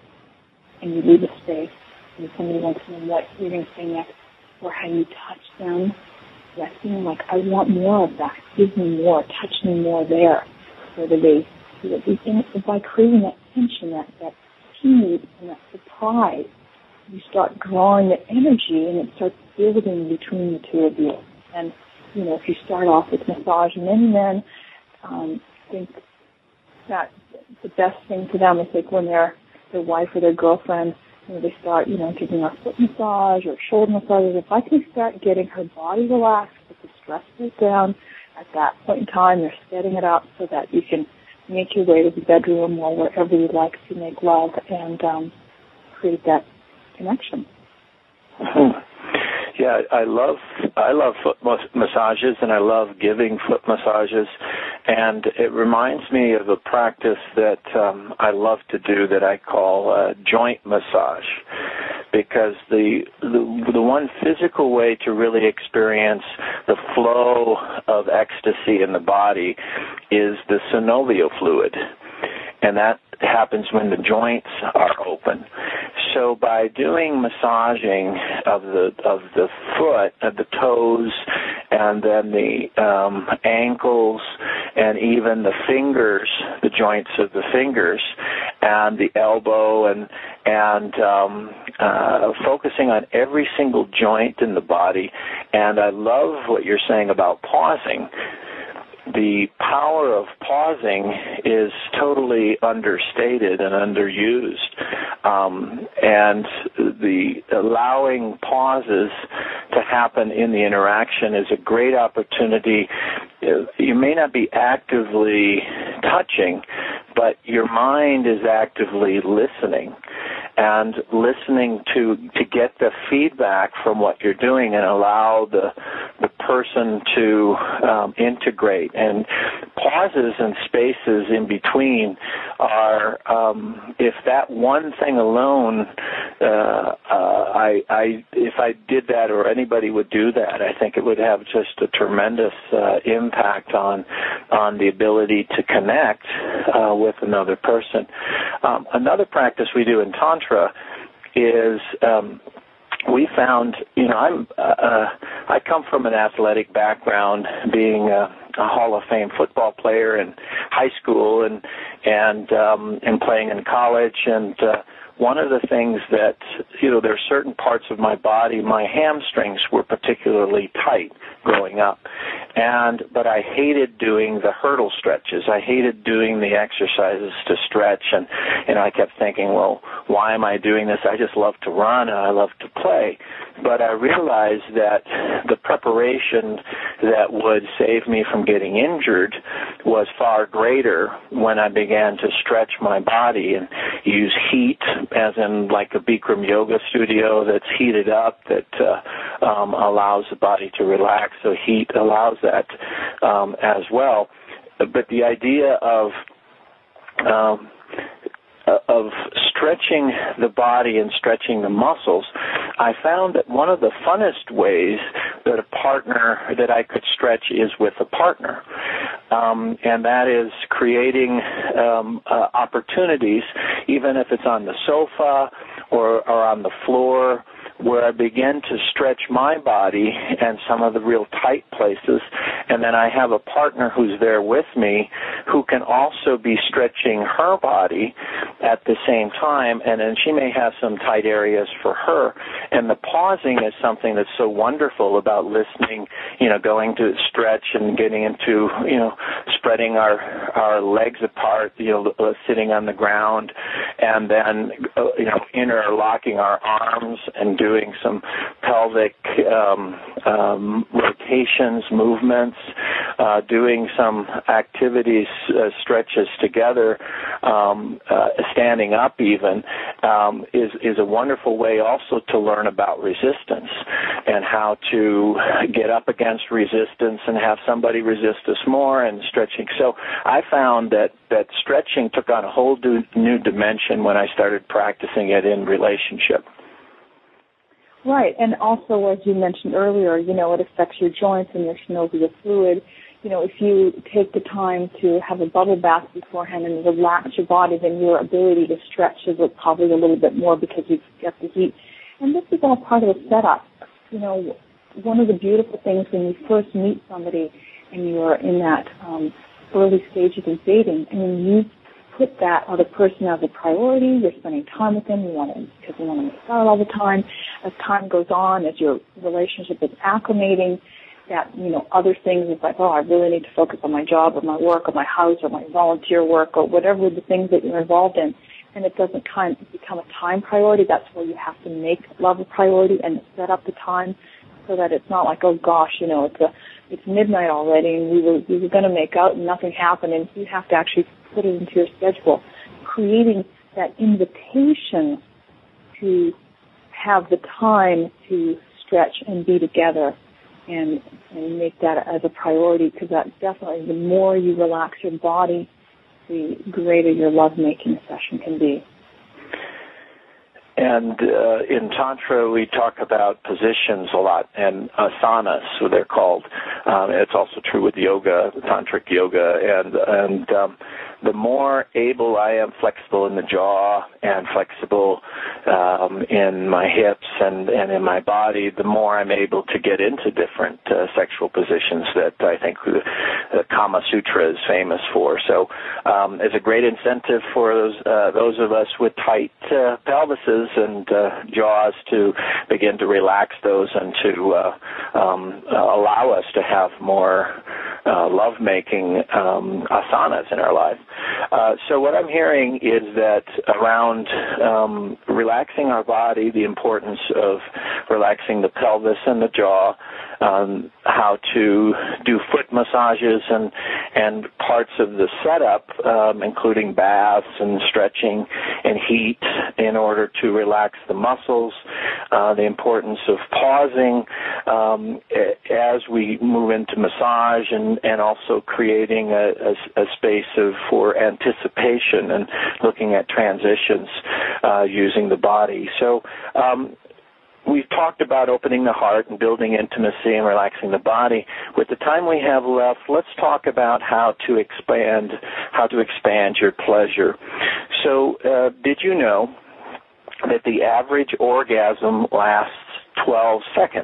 and you leave a space, and somebody wants to know what you're going to say next, or how you touch them, that feeling like, I want more of that. Give me more. Touch me more there. Whether they do it. And by creating that tension, that, that tease and that surprise, you start drawing the energy and it starts building between the two of you. And, you know, if you start off with massage, many men um, think that the best thing for them is like when their their wife or their girlfriend, you know, they start, you know, giving a foot massage or shoulder massage. If I can start getting her body relaxed, get the stress goes down, at that point in time, you're setting it up so that you can make your way to the bedroom or wherever you like to make love and um, create that connection. Mm-hmm. Yeah, I love I love foot massages, and I love giving foot massages, and it reminds me of a practice that um, I love to do that I call uh, joint massage, because the, the the one physical way to really experience the flow of ecstasy in the body is the synovial fluid, and that happens when the joints are open. So by doing massaging of the of the foot, of the toes, and then the um, ankles, and even the fingers, the joints of the fingers, and the elbow, and and um, uh, focusing on every single joint in the body. And I love what you're saying about pausing. The power of pausing is totally understated and underused, um, and the allowing pauses to happen in the interaction is a great opportunity. You may not be actively touching, but your mind is actively listening, and listening to to get the feedback from what you're doing and allow the the person to um, integrate. And pauses and spaces in between are, um, if that one thing alone, uh, uh, I, I, if I did that or anybody would do that, I think it would have just a tremendous uh, impact on on the ability to connect uh, with another person. Um, another practice we do in Tantra is um, we found, you know, I'm uh, I come from an athletic background, being a, a Hall of Fame football player in high school and and um, and playing in college. And uh, one of the things that, you know, there are certain parts of my body, my hamstrings were particularly tight growing up. And but I hated doing the hurdle stretches. I hated doing the exercises to stretch, and and I kept thinking, well, why am I doing this? I just love to run and I love to play. But I realized that the preparation that would save me from getting injured was far greater when I began to stretch my body and use heat, as in like a Bikram yoga studio that's heated up, that uh, um, allows the body to relax. So heat allows that um, as well. But the idea of um, of stretching the body and stretching the muscles, I found that one of the funnest ways that a partner, that I could stretch is with a partner. um, and that is creating um, uh, opportunities, even if it's on the sofa or, or on the floor, where I begin to stretch my body and some of the real tight places, and then I have a partner who's there with me who can also be stretching her body at the same time, and then she may have some tight areas for her. And the pausing is something that's so wonderful about listening, you know, going to stretch and getting into, you know, spreading our our legs apart, you know, uh, sitting on the ground, and then, uh, you know, interlocking our arms and doing some pelvic um, um, rotations, movements, uh, doing some activities, uh, stretches together, um, uh, standing up even, um, is, is a wonderful way also to learn about resistance and how to get up against resistance and have somebody resist us more and stretching. So I found that, that stretching took on a whole new, new dimension when I started practicing it in relationship. Right, and also, as you mentioned earlier, you know, it affects your joints and your synovial fluid. You know, if you take the time to have a bubble bath beforehand and relax your body, then your ability to stretch is probably a little bit more because you've got the heat. And this is all part of the setup. You know, one of the beautiful things when you first meet somebody and you're in that um, early stages of dating, I mean, you put that other person as a priority. You're spending time with them. You want to, because you want to make out all the time. As time goes on, as your relationship is acclimating, that, you know, other things is like, oh, I really need to focus on my job or my work or my house or my volunteer work or whatever the things that you're involved in, and it doesn't kind of become a time priority. That's where you have to make love a priority and set up the time so that it's not like, oh gosh, you know, it's a, it's midnight already and we were we were going to make out and nothing happened, and you have to actually put it into your schedule, creating that invitation to have the time to stretch and be together and, and make that as a priority, because that definitely, the more you relax your body, the greater your lovemaking session can be. And uh, in Tantra, we talk about positions a lot, and asanas, so they're called. Um, it's also true with yoga, tantric yoga, and and um, the more able I am flexible in the jaw and flexible um, in my hips and, and in my body, the more I'm able to get into different uh, sexual positions that I think the, the Kama Sutra is famous for. So um, it's a great incentive for those uh, those of us with tight uh, pelvises and uh, jaws to begin to relax those and to uh, um, uh, allow us to have more uh, lovemaking um, asanas in our life. Uh, so what I'm hearing is that around um, relaxing our body, the importance of relaxing the pelvis and the jaw, um, how to do foot massages and, and parts of the setup, um, including baths and stretching and heat in order to relax the muscles, uh, the importance of pausing um, as we move into massage, and, and also creating a, a, a space of for anticipation and looking at transitions uh, using the body. So um, we've talked about opening the heart and building intimacy and relaxing the body. With the time we have left, let's talk about how to expand, how to expand your pleasure. So uh, did you know that the average orgasm lasts twelve seconds?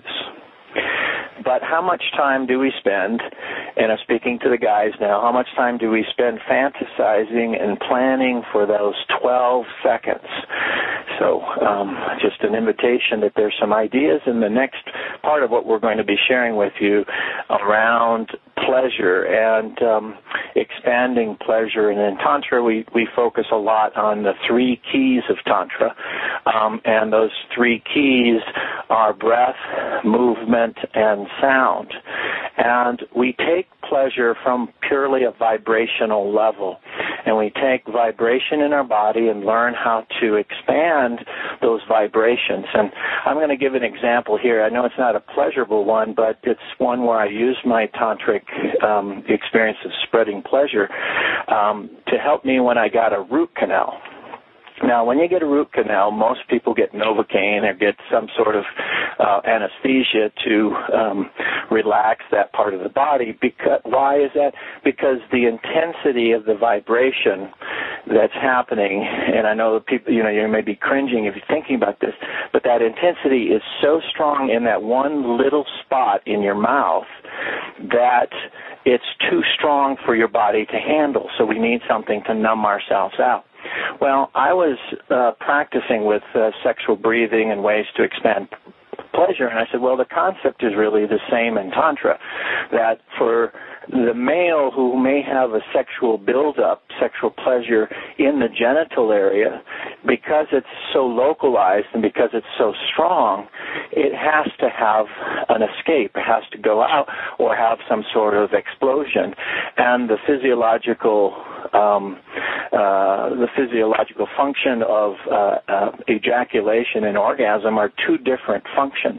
But how much time do we spend, and I'm speaking to the guys now, how much time do we spend fantasizing and planning for those twelve seconds? So um, just an invitation that there's some ideas in the next part of what we're going to be sharing with you around pleasure and um, expanding pleasure. And in Tantra, we, we focus a lot on the three keys of Tantra. Um, and those three keys are breath, movement, and sound. And we take pleasure from purely a vibrational level. And we take vibration in our body and learn how to expand those vibrations. And I'm going to give an example here. I know it's not a pleasurable one, but it's one where I use my tantric um, experience of spreading pleasure um, to help me when I got a root canal. Now, when you get a root canal, most people get Novocaine or get some sort of uh, anesthesia to um, relax that part of the body. Because why is that? Because the intensity of the vibration that's happening, and I know that people, you know, you may be cringing if you're thinking about this, but that intensity is so strong in that one little spot in your mouth that it's too strong for your body to handle. So we need something to numb ourselves out. Well, I was uh, practicing with uh, sexual breathing and ways to expand pleasure, and I said, well, the concept is really the same in Tantra, that for the male who may have a sexual buildup, sexual pleasure in the genital area, because it's so localized and because it's so strong, it has to have an escape. It has to go out or have some sort of explosion. And the physiological um, uh, the physiological function of uh, uh, ejaculation and orgasm are two different functions.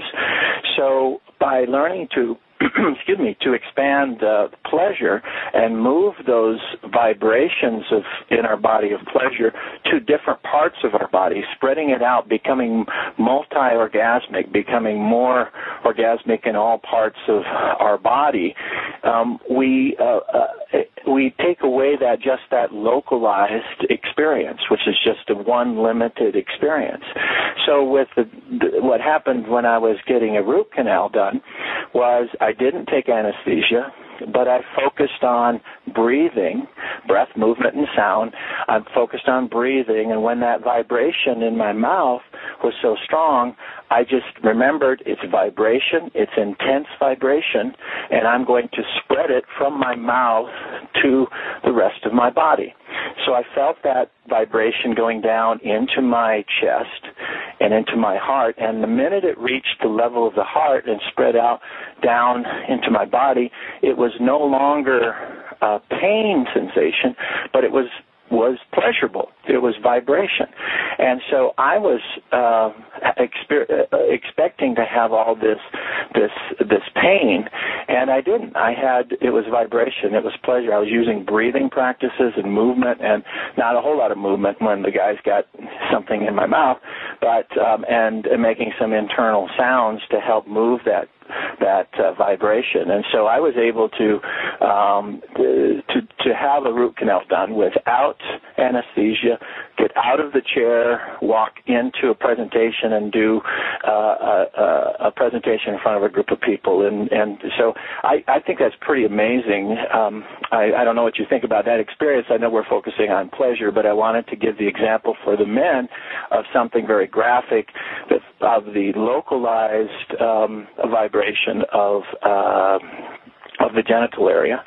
So by learning to excuse me, to expand uh, pleasure and move those vibrations of in our body of pleasure to different parts of our body, spreading it out, becoming multi-orgasmic, becoming more orgasmic in all parts of our body, um, we uh, uh, we take away that just that localized experience, which is just a one limited experience. So with the, the, what happened when I was getting a root canal done was I didn't take anesthesia, but I focused on breathing, breath, movement, and sound. I focused on breathing, and when that vibration in my mouth was so strong, I just remembered it's vibration, it's intense vibration, and I'm going to spread it from my mouth to the rest of my body. So I felt that vibration going down into my chest and into my heart, and the minute it reached the level of the heart and spread out down into my body, it was no longer a pain sensation, but it was was pleasurable. It was vibration. And so I was uh, exper- uh, expecting to have all this this this pain, and I didn't. I had, it was vibration. It was pleasure. I was using breathing practices and movement, and not a whole lot of movement when the guy's got something in my mouth, but um, and, and making some internal sounds to help move that that uh, vibration. And so I was able to, um, to to have a root canal done without anesthesia, get out of the chair, walk into a presentation, and do uh, a, a presentation in front of a group of people. And, and so I, I think that's pretty amazing. Um, I, I don't know what you think about that experience. I know we're focusing on pleasure, but I wanted to give the example for the men of something very graphic that, of the localized um, vibration of uh, of the genital area.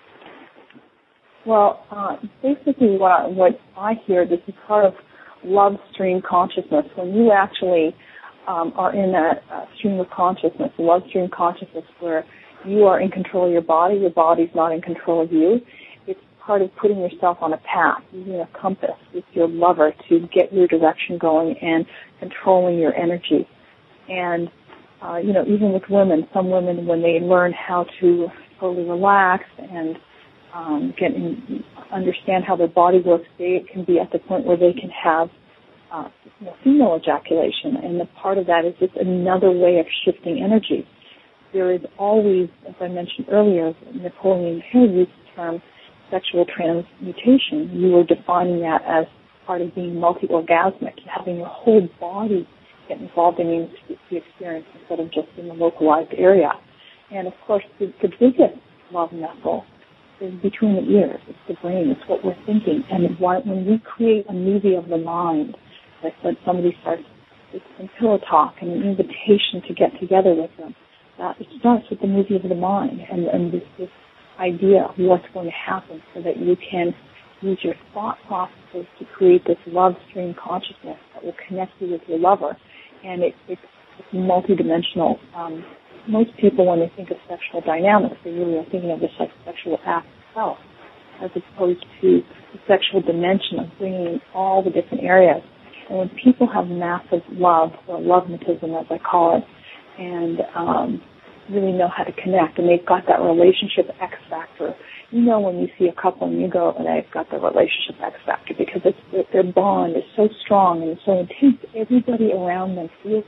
Well, uh, basically what I, what I hear, this is part of love stream consciousness. When you actually um, are in that uh, stream of consciousness, love stream consciousness, where you are in control of your body, your body's not in control of you, it's part of putting yourself on a path, using a compass with your lover to get your direction going and controlling your energy. And, uh, you know, even with women, some women, when they learn how to totally relax and um, get in, understand how their body works, they can be at the point where they can have uh, you know, female ejaculation. And the part of that is just another way of shifting energy. There is always, as I mentioned earlier, Napoleon Hill used the term sexual transmutation. You were defining that as part of being multi-orgasmic, having your whole body get involved in the experience instead of just in the localized area. And, of course, the, the biggest love vessel is between the ears. It's the brain. It's what we're thinking. And why, when we create a movie of the mind, like when somebody starts with some pillow talk and an invitation to get together with them, uh, it starts with the movie of the mind and, and this, this idea of what's going to happen so that you can use your thought processes to create this love stream consciousness that will connect you with your lover. And it, it's, it's multidimensional. Um, most people, when they think of sexual dynamics, they really are thinking of the sexual act itself, as opposed to the sexual dimension of bringing in all the different areas. And when people have massive love, or love-matism as I call it, and um, really know how to connect, and they've got that relationship X factor. You know when you see a couple and you go, and they've got the relationship X factor because it's, their bond is so strong and so intense. Everybody around them feels it.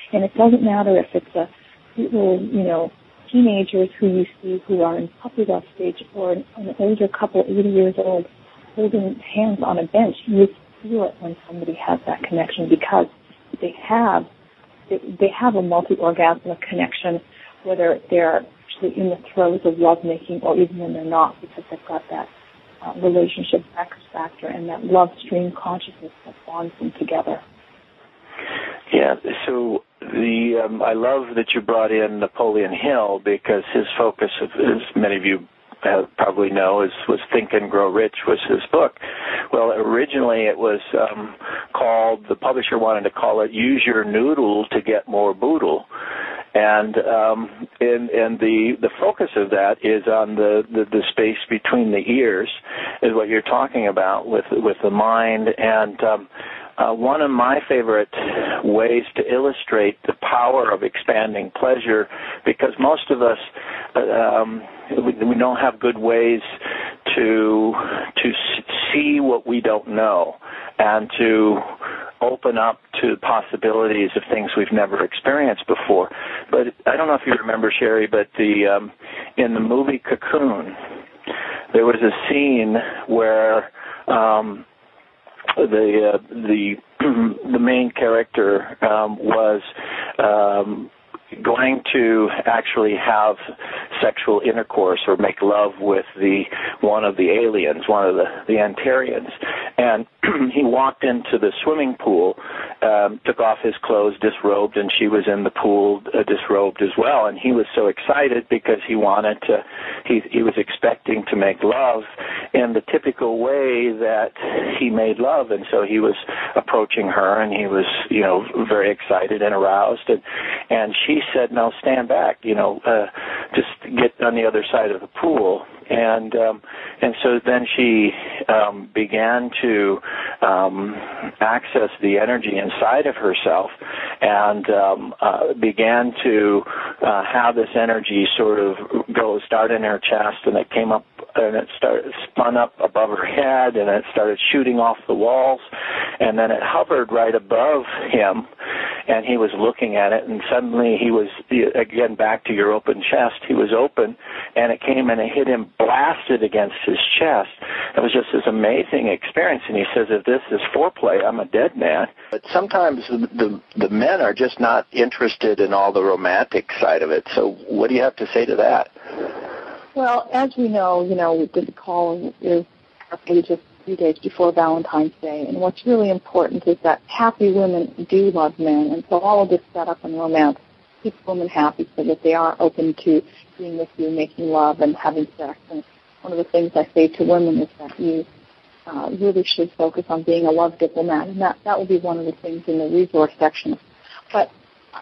And it doesn't matter if it's a little, you know, teenagers who you see who are in puppy love stage or an, an older couple, eighty years old, holding hands on a bench. You feel it when somebody has that connection because they have they, they have a multi-orgasmic connection, whether they're actually in the throes of lovemaking or even when they're not, because they've got that uh, relationship X factor and that love stream consciousness that bonds them together. Yeah, so the um, I love that you brought in Napoleon Hill because his focus, as many of you uh, probably know, is was Think and Grow Rich was his book. Well, originally it was um, called, the publisher wanted to call it Use Your Noodle to Get More Boodle. And um, and, and the, the focus of that is on the, the, the space between the ears, is what you're talking about with with the mind. And um, uh, one of my favorite ways to illustrate the power of expanding pleasure, because most of us um, we, we don't have good ways to to see what we don't know and to open up to possibilities of things we've never experienced before. But I don't know if you remember, Sherry, but the um, in the movie Cocoon, there was a scene where um, the uh, the the main character um, was um, going to actually have sexual intercourse or make love with the one of the aliens, one of the, the Antarians. And he walked into the swimming pool, um, took off his clothes, disrobed, and she was in the pool uh, disrobed as well. And he was so excited because he wanted to, he, he was expecting to make love in the typical way that he made love. And so he was approaching her, and he was, you know, very excited and aroused. And, and she said, no, stand back, you know, uh, just get on the other side of the pool. And um, and so then she um, began to um, access the energy inside of herself and um, uh, began to uh, have this energy sort of go, start in her chest, and it came up and it started spun up above her head, and it started shooting off the walls, and then it hovered right above him, and he was looking at it, and suddenly he was, again, back to your open chest, he was open, and it came and it hit him, blasted against his chest. It was just this amazing experience, and he says, if this is foreplay, I'm a dead man. But sometimes the, the, the men are just not interested in all the romantic side of it, so what do you have to say to that? Well, as we know, you know, this call is just a few days before Valentine's Day, and what's really important is that happy women do love men, and so all of this setup and romance keeps women happy so that they are open to being with you, making love, and having sex. And one of the things I say to women is that you uh, really should focus on being a love diplomat, and that, that will be one of the things in the resource section. But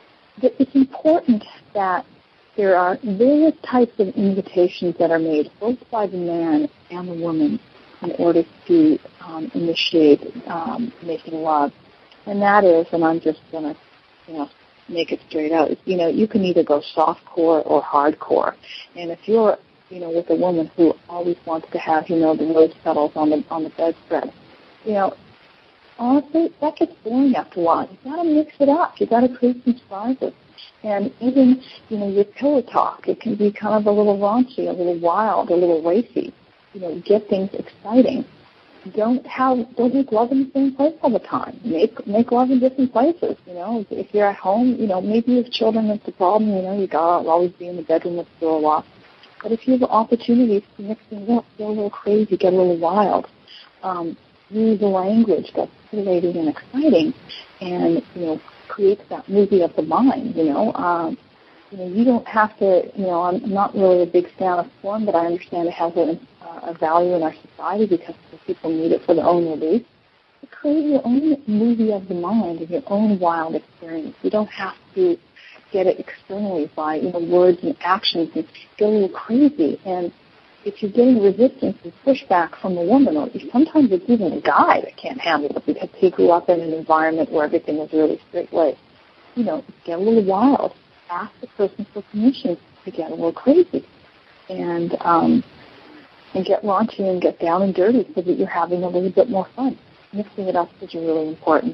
it's important that there are various types of invitations that are made, both by the man and the woman, in order to um, initiate um, making love. And that is, and I'm just going to, you know, make it straight out, you know, you can either go softcore or hardcore. And if you're, you know, with a woman who always wants to have, you know, the rose petals on the on the bedspread, you know, honestly, that gets boring after a while. You've got to mix it up. You've got to create some surprises. And even, you know, your pillow talk, it can be kind of a little raunchy, a little wild, a little racy. You know, get things exciting. Don't have, don't make love in the same place all the time. Make make love in different places. You know, if you're at home, you know, maybe with children that's the problem. You know, you gotta always be in the bedroom with the door locked. But if you have opportunities to mix things up, get a little crazy, get a little wild. Um, use a language that's stimulating and exciting, and you know, creates that movie of the mind. You know, um, you know, you don't have to. You know, I'm not really a big fan of porn, but I understand it has a, a value in our society because people need it for their own release. Create your own movie of the mind and your own wild experience. You don't have to get it externally by, you know, words and actions and go a little crazy. And if you're getting resistance and pushback from a woman, or sometimes it's even a guy that can't handle it because he grew up in an environment where everything was really straight-laced, you know, get a little wild. Ask the person for permission to get a little crazy. And, um, and get raunchy and get down and dirty so that you're having a little bit more fun. Mixing it up is really important.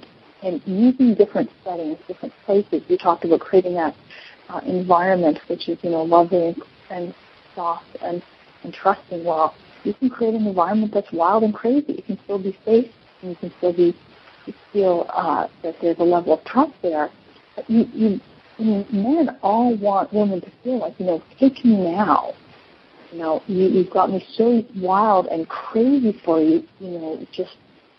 and using different settings, different places. You talked about creating that uh, environment, which is, you know, lovely and, and soft and, and trusting. Well, you can create an environment that's wild and crazy. You can still be safe, and you can still be you feel uh, that there's a level of trust there. But you, you, I mean, men all want women to feel like, you know, take me now. You know, you, you've got me so wild and crazy for you. You know, just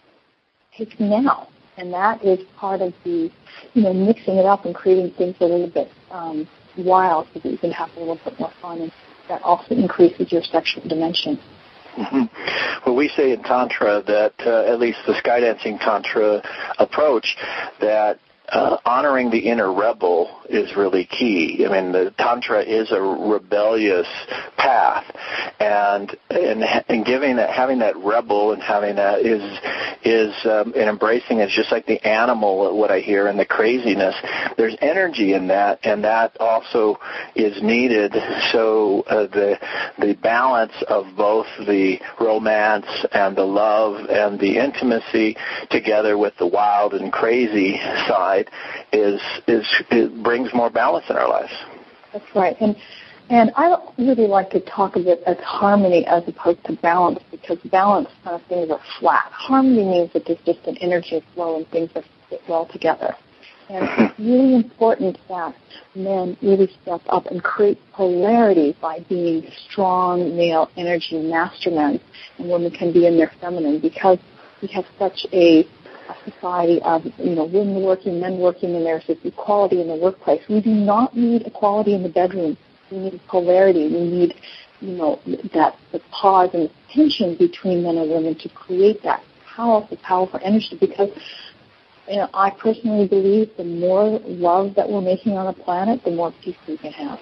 take me now. And that is part of the, you know, mixing it up and creating things a little bit um, wild so that you can have a little bit more fun, and that also increases your sexual dimension. Mm-hmm. Well, we say in Tantra that, uh, at least the Skydancing Tantra approach, that Uh, honoring the inner rebel is really key. I mean, the Tantra is a rebellious path, and and, and giving that, having that rebel and having that is is um, and embracing it is just like the animal. What I hear and the craziness, there's energy in that, and that also is needed. So uh, the the balance of both the romance and the love and the intimacy, together with the wild and crazy side, is is it brings more balance in our lives. That's right, and and I don't really like to talk of it as harmony as opposed to balance, because balance kind of things are flat. Harmony means that there's just an energy flow and things that fit well together. And it's really important that men really step up and create polarity by being strong male energy mastermen, and women can be in their feminine, because we have such a a society of, you know, women working, men working, and there's this equality in the workplace. We do not need equality in the bedroom. We need polarity. We need, you know, that the pause and the tension between men and women to create that powerful, powerful energy, because, you know, I personally believe the more love that we're making on the planet, the more peace we can have.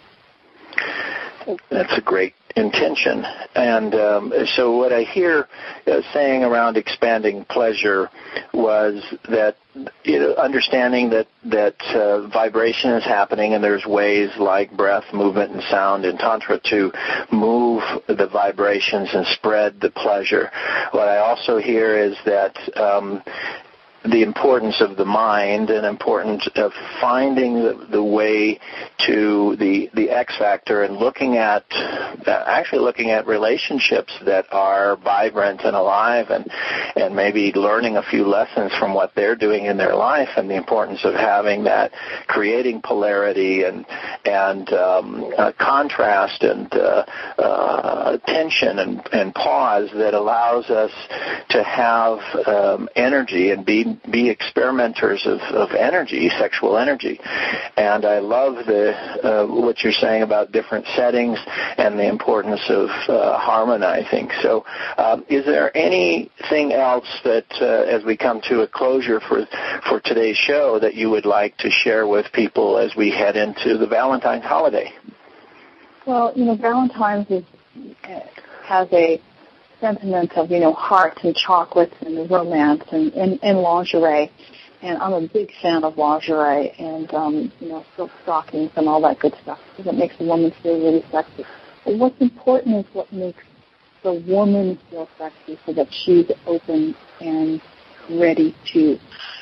That's a great intention. And um, so what I hear uh, saying around expanding pleasure was that, you know, understanding that, that uh, vibration is happening, and there's ways like breath, movement, and sound in Tantra to move the vibrations and spread the pleasure. What I also hear is that um, the importance of the mind and importance of finding the, the way to the, the X factor, and looking at, uh, actually looking at relationships that are vibrant and alive, and, and maybe learning a few lessons from what they're doing in their life, and the importance of having that, creating polarity and, and um, uh, contrast and uh, uh, tension and, and pause that allows us to have um, energy and be be experimenters of, of energy, sexual energy. And I love the uh, what you're saying about different settings and the importance of uh, harmonizing. So um, is there anything else that, uh, as we come to a closure for, for today's show, that you would like to share with people as we head into the Valentine's holiday? Well, you know, Valentine's is, has a sentiment of, you know, hearts and chocolates and romance and, and, and lingerie. And I'm a big fan of lingerie and, um, you know, silk stockings and all that good stuff, because it makes a woman feel really sexy. But what's important is what makes the woman feel sexy, so that she's open and ready to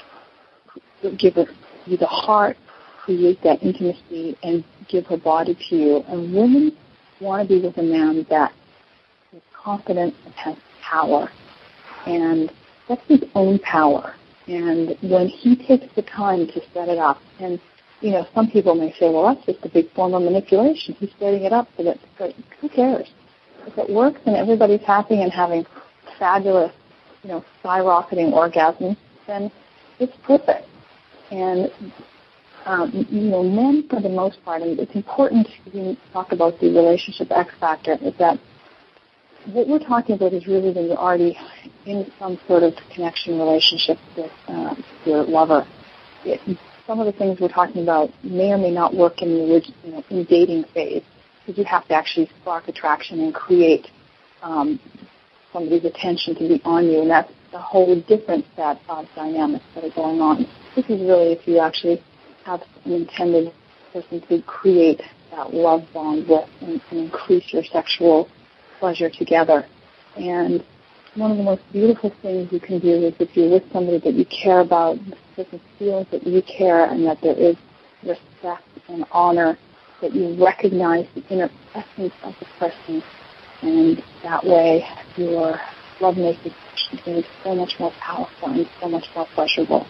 give her, you the heart, create that intimacy, and give her body to you. And women want to be with a man that is confident and has power, and that's his own power. And when he takes the time to set it up, and, you know, some people may say, well, that's just a big form of manipulation. He's setting it up so that, but who cares? If it works and everybody's happy and having fabulous, you know, skyrocketing orgasms, then it's perfect. And, um, you know, men, for the most part, and it's important when you talk about the relationship X factor, is that what we're talking about is really when you're already in some sort of connection relationship with uh, your lover. It, some of the things we're talking about may or may not work in the you know, in dating phase, because you have to actually spark attraction and create um, somebody's attention to be on you, and that's a whole different set of dynamics that are going on. This is really if you actually have an intended person to create that love bond with and, and increase your sexual pleasure together. And one of the most beautiful things you can do is if you're with somebody that you care about, the person feels that you care and that there is respect and honor, that you recognize the inner essence of the person, and that way your lovemaking becomes so much more powerful and so much more pleasurable.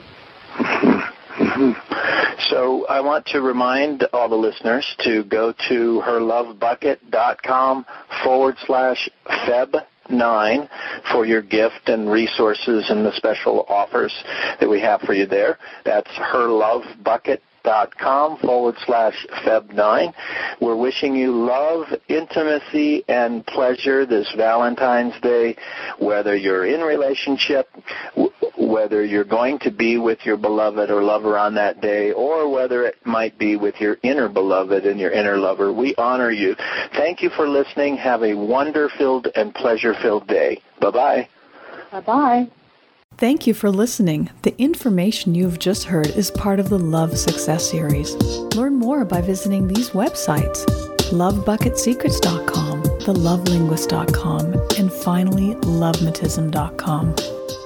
So I want to remind all the listeners to go to herlovebucket.com forward slash Feb nine for your gift and resources and the special offers that we have for you there. That's herlovebucket.com forward slash Feb nine. We're wishing you love, intimacy, and pleasure this Valentine's Day, whether you're in relationship, whether you're going to be with your beloved or lover on that day, or whether it might be with your inner beloved and your inner lover. We honor you. Thank you for listening. Have a wonder-filled and pleasure-filled day. Bye-bye. Bye-bye. Thank you for listening. The information you've just heard is part of the Love Success Series. Learn more by visiting these websites, love bucket secrets dot com, the love linguist dot com, and finally, lovematism dot com.